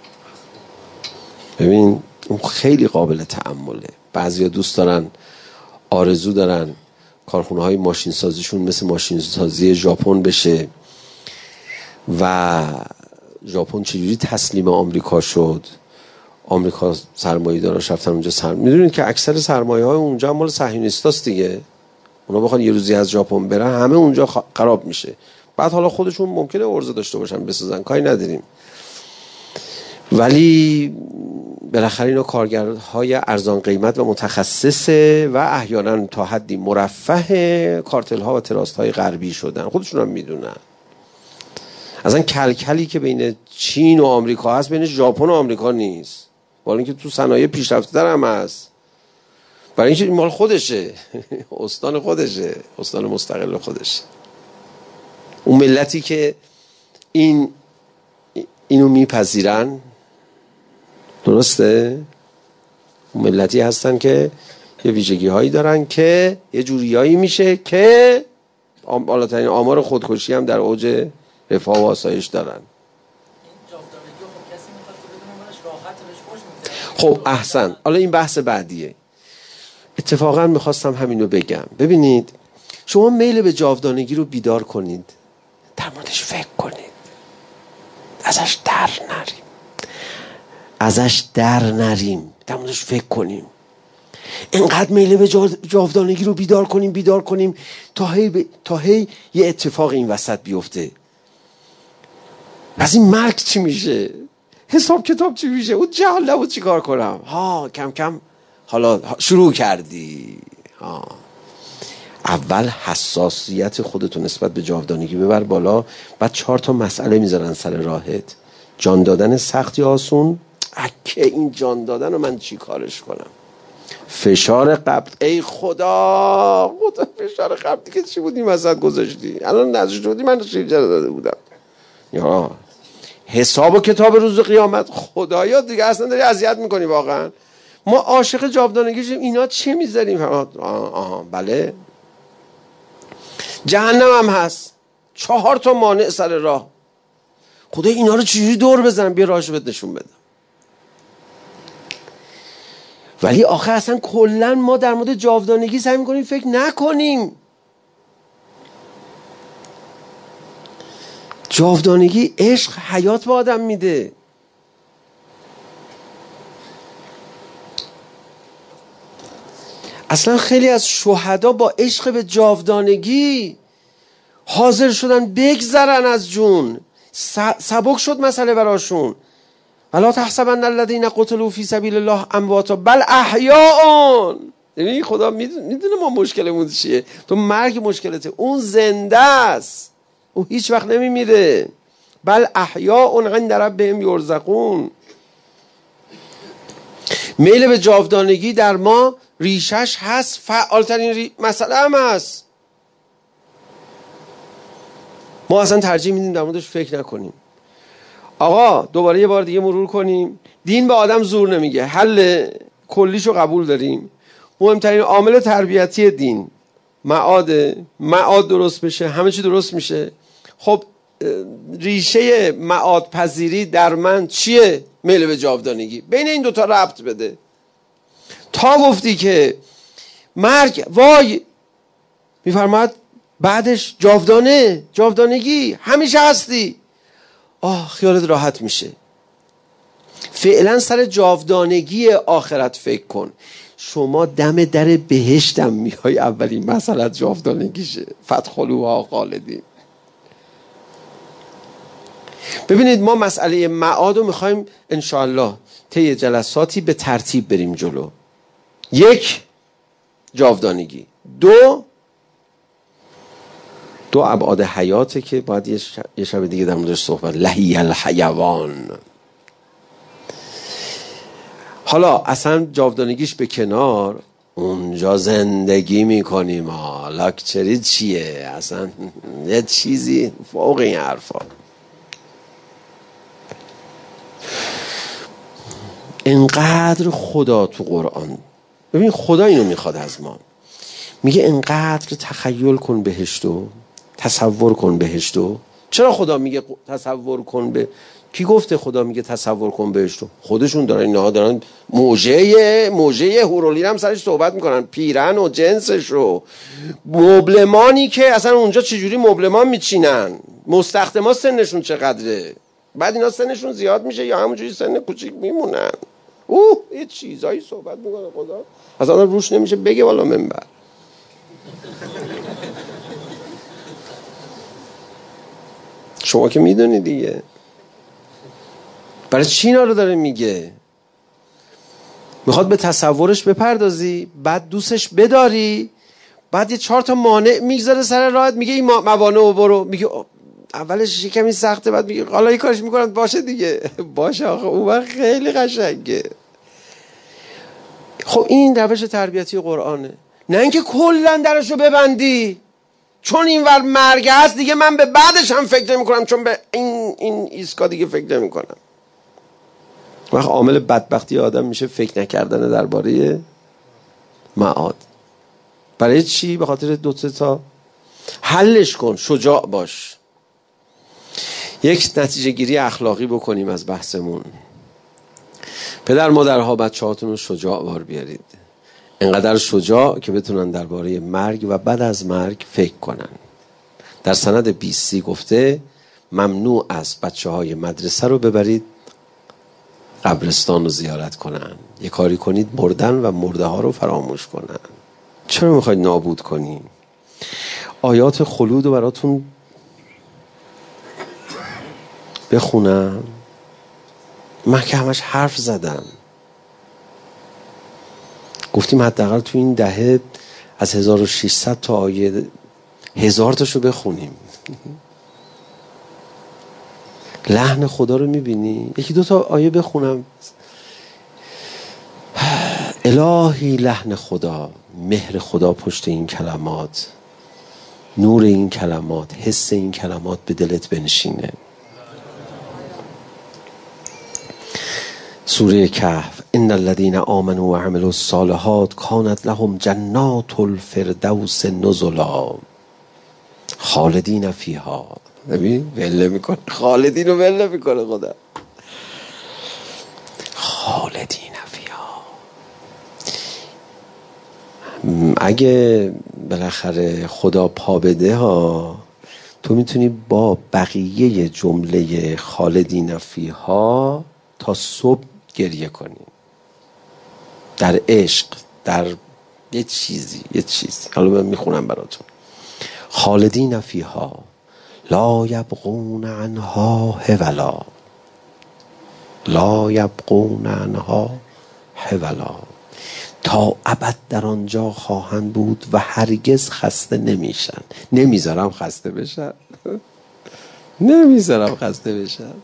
ببین اون خیلی قابل تأمله. بعضیا دوست دارن، آرزو دارن کارخونه های ماشین سازیشون مثل ماشین سازی ژاپن بشه و ژاپن چجوری تسلیم آمریکا شد. آمریکا سرمایه‌داراش رفتن اونجا سر میدونید که اکثر سرمایه‌های اونجا مال صهیونیستاست دیگه. اونا بخوان یه روزی از ژاپن برن همه اونجا خ... خراب میشه. بعد حالا خودشون ممکنه ارزه داشته باشن بسازن، کاری نداریم، ولی بالاخره اینا کارگرهای ارزان قیمت و متخصصه و احیانا تا حدی مرفه کارتل ها و تراست های غربی شدن، خودشون هم میدونن. اصلا کلکلی که بین چین و آمریکا هست بین ژاپن و آمریکا نیست، ولی اینکه تو صنایع پیشرفته تر هم هست، برای اینکه مال خودشه استان خودشه، استان مستقل خودشه. اون ملتی که این اینو میپذیرن، درسته، اون ملتی هستن که یه ویژگی هایی دارن که یه جوریایی میشه که بالاترین آمار خودکشی هم در اوج رفاه و آسایش دارن. خب احسن، حالا این بحث بعدیه. اتفاقا میخواستم همینو بگم. ببینید شما میل به جاودانگی رو بیدار کنید، در موردش فکر کنید، ازش در نریم ازش در نریم در موردش فکر کنیم. اینقدر میل به جاودانگی رو بیدار کنیم بیدار کنیم تا هی ب... تا هی یه اتفاق این وسط بیفته. از این مرگ چی میشه؟ حساب کتاب چی میشه؟ اون جهل نبود چی کار کنم؟ ها کم کم حالا شروع کردی. ها اول حساسیت خودتو نسبت به جاودانگی ببر بالا، بعد چهار تا مسئله میذارن سر راهت. جان دادن سخت یا آسون؟ اکه این جان دادن رو من چی کارش کنم؟ فشار قبض، ای خدا خدا فشار قبض دیگه چی بود این وسط گذاشتی؟ الان نزدیک شدی من شیرجه داده بودم. یا حساب و کتاب روز قیامت، خدایا دیگه اصلا داری اذیت میکنی واقعا. ما عاشق جاودانگی شدیم، اینا چی میذاریم؟ آها آها بله. جهنم هم هست، چهار تا مانع سر راه. خدا اینا رو چجوری دور بزنم؟ بیا راهشو بهت نشون بدم. ولی آخه اصلا کلا ما در مورد جاودانگی سعی میکنیم فکر نکنیم. جاودانگی عشق حیات به آدم میده. اصلا خیلی از شهدا با عشق به جاودانگی حاضر شدن بگذرن از جون، سبک شد مسئله براشون. ولا تحسبن الذين قتلوا في سبيل الله امواتا بل احیاء. یعنی خدا میدونه ما مشکلمون چیه. تو مرگ مشکلته، اون زنده است، اون هیچ وقت نمیمیره. بل احیاء عند ربهم یرزقون. میل به جاودانگی در ما ریشش هست، فعالترین ری... مسئله هم هست. ما اصلا ترجیح میدیم در موردش فکر نکنیم. آقا دوباره یه بار دیگه مرور کنیم. دین به آدم زور نمیگه، حل کلیشو قبول داریم. مهمترین عامل تربیتی دین معاده. معاد درست بشه همه چی درست میشه. خب ریشه معاد پذیری در من چیه؟ میل به جاودانگی. بین این دوتا ربط بده. تا گفتی که مرگ وای میفرماد، بعدش جاودانه، جاودانگی همیشه هستی، آه خیالت راحت میشه. فعلا سر جاودانگی آخرت فکر کن. شما دم در بهشتم میای، اولین مسئله جاودانگیشه. فادخلوها خالدین. ببینید ما مسئله معاد رو میخوایم انشاءالله طی جلساتی به ترتیب بریم جلو. یک، جاودانگی. دو، دو ابعاد حیاته که باید یه شب, یه شب دیگه در موردش صحبت. لحی الحیوان. حالا اصلا جاودانگیش به کنار، اونجا زندگی میکنیم ها. لاکچری چیه؟ اصلا یه چیزی فوق این حرفا. انقدر خدا تو قرآن، ببین خدا اینو میخواد از ما، میگه انقدر تخیل کن بهشتو، تصور کن بهشتو. چرا خدا میگه تصور کن به؟ کی گفته خدا میگه تصور کن بهشتو؟ خودشون دارن، اینا دارن موجه موجه هورولین هم سرش صحبت میکنن، پیرن و جنسش و مبلمانی که اصلا اونجا چجوری مبلمان میچینن، مستخدما سنشون چقدره. بعد اینا سنشون زیاد میشه یا همونجوری سن کوچیک میمونن. اوه یه چیزایی صحبت میکنه خدا از آن روش نمیشه بگه والا منبر. شما که میدونی دیگه. برای چی اینا رو داره میگه؟ میخواد به تصورش بپردازی، بعد دوستش بداری، بعد یه چهار تا مانع میگذاره سر راهت، میگه این موانع رو برو، میگه اولش کمی سخته، بعد میگه حالا یه کارش میکنن باشه دیگه. باشه آخه اون وقت خیلی قشنگه. خب این روش تربیتی قرآنه، نه اینکه کلا درشو ببندی چون این ور مرگ هست دیگه من به بعدش هم فکر نمی کنم، چون به این این ایسکا دیگه فکر نمی کنم. وقت عامل بدبختی آدم میشه فکر نکردن درباره معاد. برای چی؟ به خاطر دو تا حلش کن، شجاع باش. یک نتیجه گیری اخلاقی بکنیم از بحثمون. پدر مادرها بچه هاتون رو شجاع بار بیارید، انقدر شجاع که بتونن درباره مرگ و بعد از مرگ فکر کنن. در سند بیستی گفته ممنوع است بچه های مدرسه رو ببرید قبرستان رو زیارت کنن. یه کاری کنید مردن و مرده ها رو فراموش کنن. چرا میخواید نابود کنی؟ آیات خلود رو براتون بخونم. من که همش حرف زدم. گفتیم حداقل تو این دهه از هزار و ششصد تا آیه هزار تاشو بخونیم. لحن خدا رو میبینی؟ یکی دو تا آیه بخونم. الهی لحن خدا، مهر خدا پشت این کلمات، نور این کلمات، حس این کلمات به دلت بنشینه. سوره کهف ان الذين آمنوا وعملوا الصالحات كانت لهم جنات الفردوس نزلا خالدین فیها. ببین وله میکنه، خالدین رو وله میکنه خدا. خالدین فیها. اگه بالاخره خدا پا بده ها، تو میتونی با بقیه جمله خالدین فیها تا صبح گریه کنی، در عشق، در یه چیزی یه چیزی حالا من میخونم براتون. خالدین فیها لا یبغون عنها حولا، لا یبغون عنها حولا، تا ابد در آنجا خواهند بود و هرگز خسته نمیشن. نمیذارم خسته بشن. نمیذارم خسته بشن.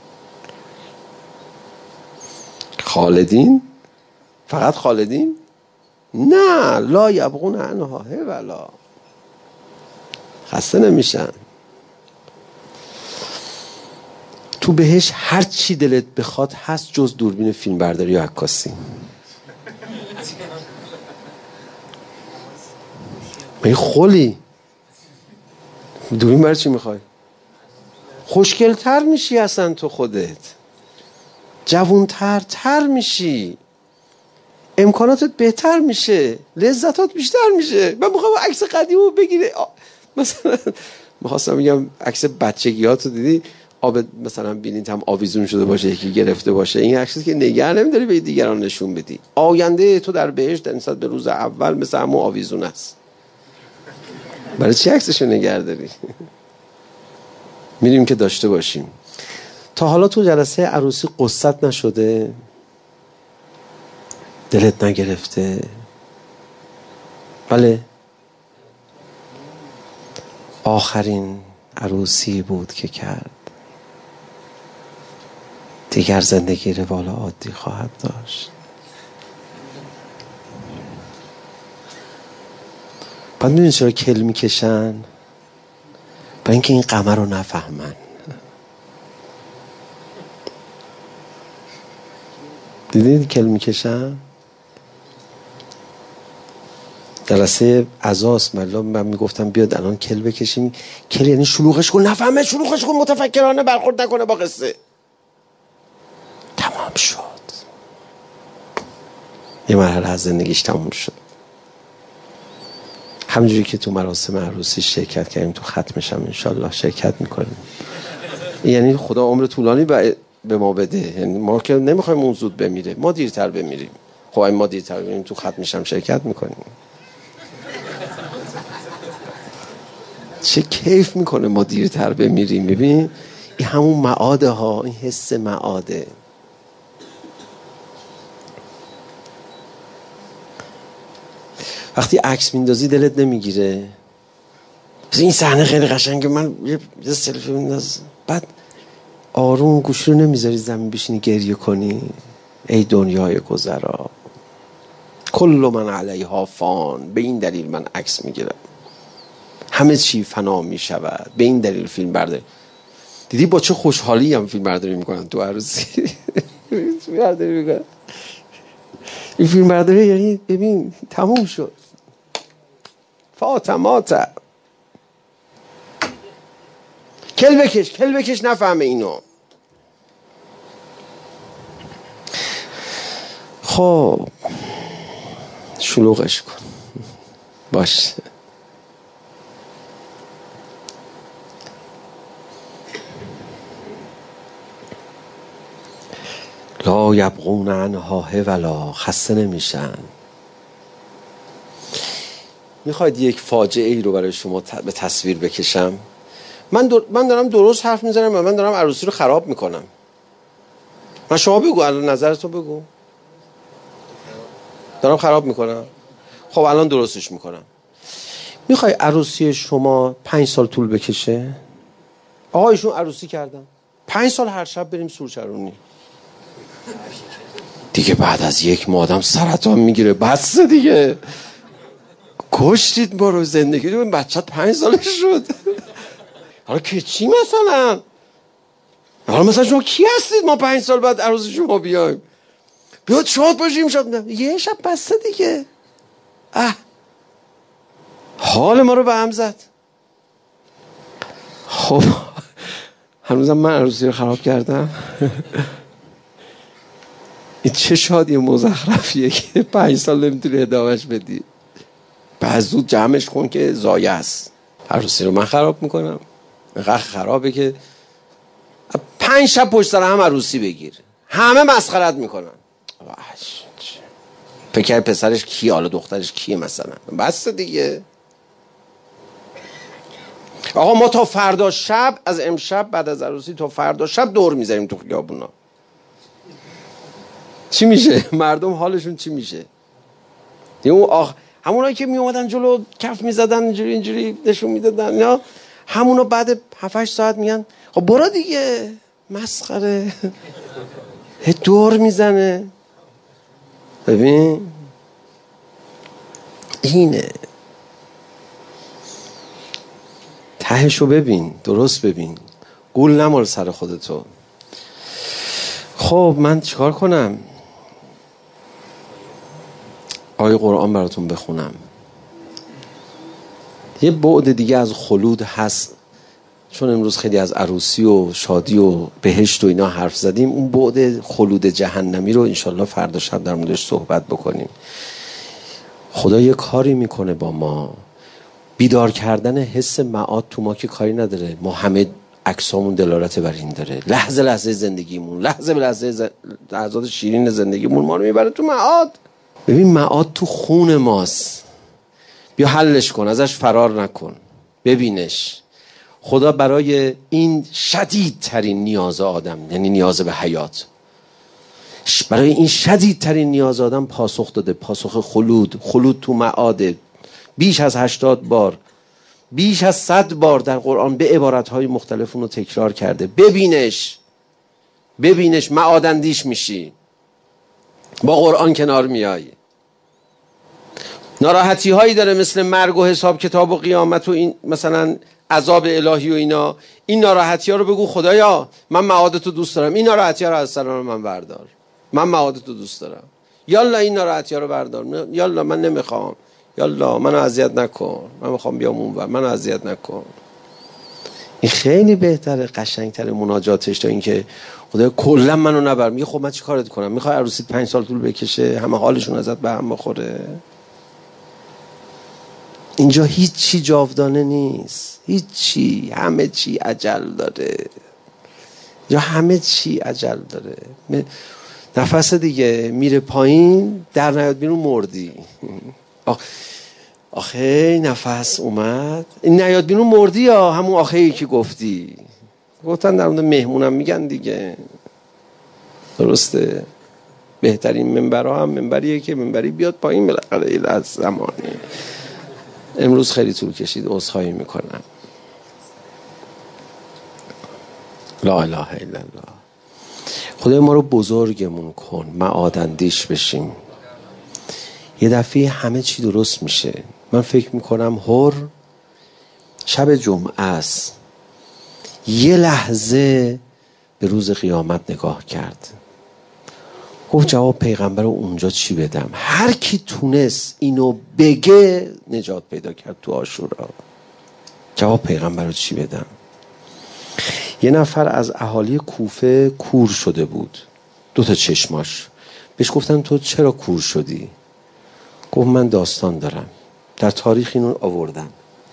خالدین؟ فقط خالدین؟ نه، لا یبغون عنها حولا، خسته نمیشن. تو بهش هر چی دلت بخواد هست جز دوربین فیلم برداری و عکاسی. من خلی دوربین برای چی میخوای؟ خوشگلتر میشی اصلا، تو خودت جوانتر تر میشی، امکاناتت بهتر میشه، لذتات بیشتر میشه. من میخوام عکس قدیمو بگیره. مثلا میخواستم بگم عکس بچگیاتو دیدی آب مثلا بینید هم آویزون شده باشه، یکی گرفته باشه، این عکسی که نگه نمیداری به دیگران نشون بدی. آینده تو در بهشت نسبت به روز اول مثل همون آویزون است. برای چی عکسشو نگه داری؟ میریم که داشته باشیم. تا حالا تو جلسه عروسی قصت نشده؟ دلت نگرفته؟ بله، آخرین عروسی بود که کرد، دیگر زندگی روال عادی خواهد داشت. بعد میدونی چرا کل میکشن؟ برای اینکه این قمر رو نفهمن. دیدید کل میکشن؟ جلسه عزاست ملا من میگفتم بیاد الان کل بکشیم. کل یعنی شلوغش کن، نفهمه، شلوغش کن، متفکرانه برخورد نکنه با قصه. تمام شد، یه مرحله از زندگیش تمام شد. همونجوری که تو مراسم عروسی شرکت کردیم تو ختمش هم انشالله شرکت میکنیم. یعنی خدا عمر طولانی به ما بده، یعنی ما که نمیخوایم اون زود بمیره، ما دیرتر بمیریم. خب ما دیرتر بمیریم تو ختم میشم شرکت میکنیم. چه کیف میکنه ما دیرتر بمیریم. ببین این همون معاده ها، این حس معاده. وقتی عکس میندازی دلت نمیگیره؟ این صحنه خیلی قشنگه، من یه سلفی مینداز، بعد آروم گوشی رو نمیذاری زمین بشینی گریه کنی؟ ای دنیای گذرا، کل من علیها فان، به این دلیل من عکس میگیرم، همه چی فنا میشود، به این دلیل فیلم برداری. دیدی با چه خوشحالی هم فیلم برداری میکنن تو عروسی. فیلم برداری میکنن، این فیلم برداری یعنی ببین تموم شد، فاطماته، کل بکش کل بکش نفهمه اینو. خب شلوغش کن باش. لا یبغون عنها حولا، خسته نمیشن. میخواید یک فاجعه ای رو برای شما به تصویر بکشم؟ من, در... من دارم درست حرف میزنم و من دارم عروسی رو خراب میکنم. من شما بگو الان نظرتو بگو. دارم خراب میکنم؟ خب الان درستش میکنم. میخوای عروسی شما پنج سال طول بکشه؟ آقایشون عروسی کردن پنج سال هر شب بریم سورچرونی، دیگه بعد از یک ماه آدم سرطان میگیره. بس دیگه کشتید ما رو، زندگی رو. بچت پنج سالش شد. حالا که چی مثلا؟ حالا مثلا شما کی هستید ما پنج سال بعد عروس شما بیایم؟ بیاد شاد باشیم شاد یه شب بسته دیگه. اه حال ما رو به هم زد. خب هنوزم من عروسی رو خراب کردم. این چه شادی مزخرفیه که پنج سال نمیتونی ادامهش بدی. بعد زود جمعش کن که ضایع است. عروسی رو من خراب میکنم، اینقدر خرابه که پنج شب پشت سر هم عروسی بگیر، همه مسخرت میکنن. فکر پسرش کیه، حالا دخترش کیه مثلا. بس دیگه. آقا ما تا فردا شب، از امشب بعد از عروسی تا فردا شب دور میزنیم تو خیابونا. چی میشه؟ مردم حالشون چی میشه؟ اون آخ همونایی که میومدن جلو کف میزدن اینجوری اینجوری نشون میدادن، یا همونا بعد هفت هشت ساعت میگن خب برو دیگه، مسخره. دور میزنه. ببین اینه تهشو، ببین درست ببین، گول نمال سر خودتو. خب من چیکار کنم؟ آیه قرآن براتون بخونم. یه بعد دیگه از خلود هست، چون امروز خیلی از عروسی و شادی و بهشت و اینا حرف زدیم. اون بعد خلود جهنمی رو انشالله فردا شب در موردش صحبت بکنیم. خدا یه کاری میکنه با ما، بیدار کردن حس معاد تو ما که کاری نداره. ما همه عکسامون دلالت بر این داره. لحظه لحظه زندگیمون، لحظه به لحظه لحظات شیرین زندگیمون ما رو میبره تو معاد. ببین معاد تو خون ماست. بیا حلش کن، ازش فرار نکن، ببینش. خدا برای این شدیدترین نیاز آدم، یعنی نیاز به حیات، برای این شدیدترین نیاز آدم پاسخ داده. پاسخ خلود. خلود تو معاده. بیش از هشتاد بار، بیش از صد بار در قرآن به عبارتهای مختلف اونو تکرار کرده. ببینش، ببینش، معادندیش میشی، با قرآن کنار میای. ناراحتی هایی داره مثل مرگ و حساب کتاب و قیامت و این مثلا عذاب الهی و اینا. این ناراحتی ها رو بگو خدایا من معادتو دوست دارم، این ناراحتی ها رو از سر من بردار، من معادتو دوست دارم. یالا این ناراحتی ها رو بردار، یالا من نمیخوام، یالا منو اذیت نکن، من میخوام بیام اونور، منو اذیت نکن. این خیلی بهتره، قشنگتره مناجاتش تا اینکه خدایا کلا منو نبر. میگه خب من چی کارت کنم؟ میخوای عروسیت پنج سال طول بکشه، همه حالشون ازت به هم بخوره؟ اینجا هیچ چی جاودانه نیست، هیچ چی، همه چی اجل داره. یا همه چی عجل داره. نفس دیگه میره پایین، در نیاد بیرون مردی. آخ... آخه نفس اومد این نیاد بیرون مردی، یا همون آخه ای که گفتی گفتن در مورد مهمونم میگن دیگه. درسته؟ بهترین منبرها هم منبریه که منبری بیاد پایین بالاخره از زمانی. امروز خیلی طول کشید، عذرخواهی میکنم. لا اله الا الله. خدای ما رو بزرگمون کن، معادندیش بشیم. یه دفعه همه چی درست میشه. من فکر میکنم هر شب جمعه است، یه لحظه به روز قیامت نگاه کرد، گفت جواب پیغمبر رو اونجا چی بدم؟ هر کی تونست اینو بگه نجات پیدا کرد تو عاشورا. جواب پیغمبر رو چی بدم؟ یه نفر از اهالی کوفه کور شده بود، دو تا چشماش. بهش گفتن تو چرا کور شدی؟ گفت من داستان دارم، در تاریخ اینو آوردن.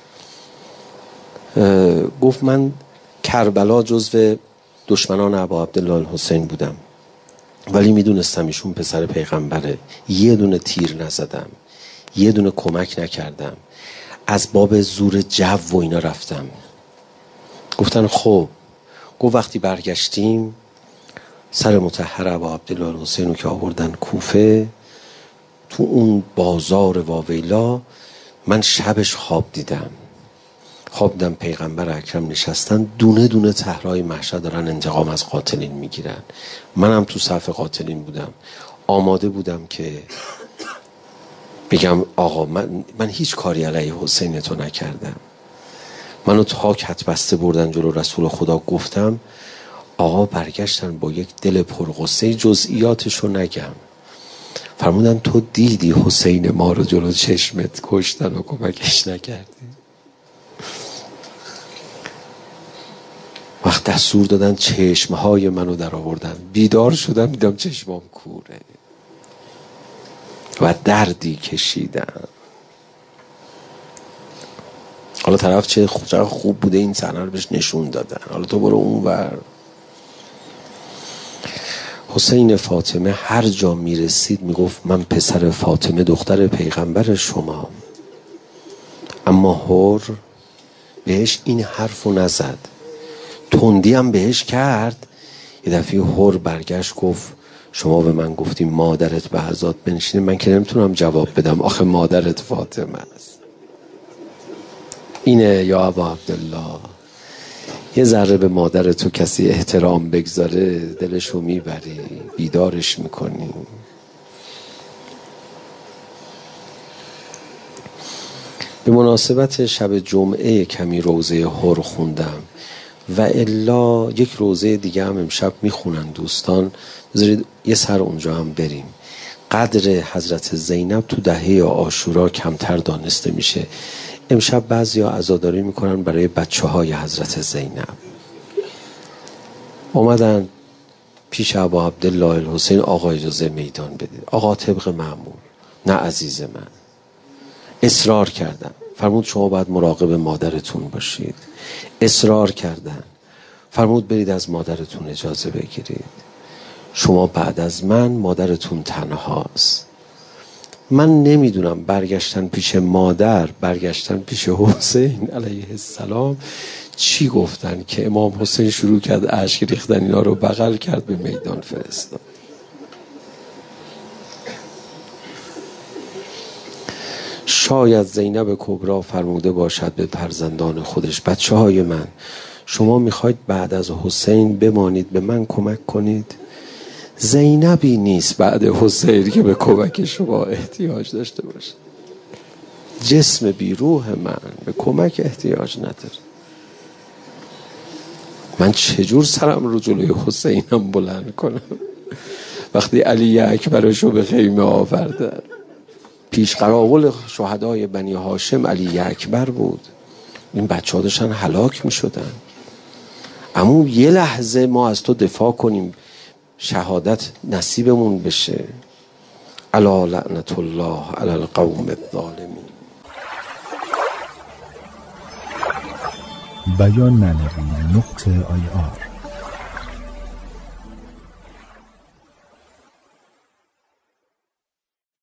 گفت من کربلا جزو دشمنان ابا عبدالله الحسین بودم، ولی میدونستم ایشون پسر پیغمبره. یه دونه تیر نزدم، یه دونه کمک نکردم، از باب زور جو و اینا رفتم. گفتن خب. گفت وقتی برگشتیم سر مطهر ابا عبدالله الحسین رو که آوردن کوفه، تو اون بازار واویلا من شبش خواب دیدم. خواب دیدم پیغمبر اکرم نشستن، دونه دونه طهرای محشر دارن انتقام از قاتلین میگیرن. منم تو صف قاتلین بودم، آماده بودم که بگم آقا من, من هیچ کاری علیه حسین تو نکردم. منو تا کت بسته بردن جلو رسول خدا، گفتم آقا برگشتن با یک دل پرغصه، جزئیاتشو نگم. فرمودن تو دیدی حسین ما رو جلو چشمت کشتن و کمکش نکردی؟ وقت دستور دادن چشمهای منو در آوردن، بیدار شدم دیدم چشمام کوره و دردی کشیدم. حالا طرف چه خوب بوده این صحنه رو بهش نشون دادن، حالا تو برو اونور. حسین فاطمه هر جا میرسید میگفت من پسر فاطمه دختر پیغمبر شما. اما هر بهش این حرفو نزد، تندی هم بهش کرد. یه دفعه هر برگشت گفت شما به من گفتی مادرت به عزات بنشینه، من که نمیتونم جواب بدم، آخه مادرت فاطمه است. اینه یا ابا عبدالله، یه ذره به مادر تو کسی احترام بگذاره دلشو میبری، بیدارش میکنی. به مناسبت شب جمعه کمی روزه هر خوندم و الا یک روزه دیگه هم امشب میخونن دوستان، بذارید یه سر اونجا هم بریم. قدر حضرت زینب تو دهه عاشورا کمتر دانسته میشه. امشب بعضیا عزاداری میکنن برای بچه های حضرت زینب. اومدن پیش ابا عبدالله الحسین، آقا اجازه میدان بدید. آقا طبق معمول. نه عزیز من، اصرار کردن. فرمود شما باید مراقب مادرتون باشید. اصرار کردن. فرمود برید از مادرتون اجازه بگیرید، شما بعد از من مادرتون تنهاست. من نمیدونم برگشتن پیش مادر، برگشتن پیش حسین علیه السلام چی گفتن که امام حسین شروع کرد اشک ریختن، اینا رو بغل کرد به میدان فرستاد. شاید زینب کبرا فرموده باشد به فرزندان خودش بچه های من، شما میخواید بعد از حسین بمانید به من کمک کنید؟ زینبی نیست بعد حسین که به کمک شما احتیاج داشته باشه. جسم بی روح من به کمک احتیاج نداره. من چجور سرم رو جلوی حسینم بلند کنم وقتی علی اکبرشو به خیمه آوردن؟ پیش قراول شهدای بنی هاشم علی اکبر بود. این بچه ها داشتن هلاک می شدن. اما یه لحظه ما از تو دفاع کنیم، شهادت نصیبمون بشه. الا لعنت الله علی القوم الظالمین. بیان معنوی نقطه آی آر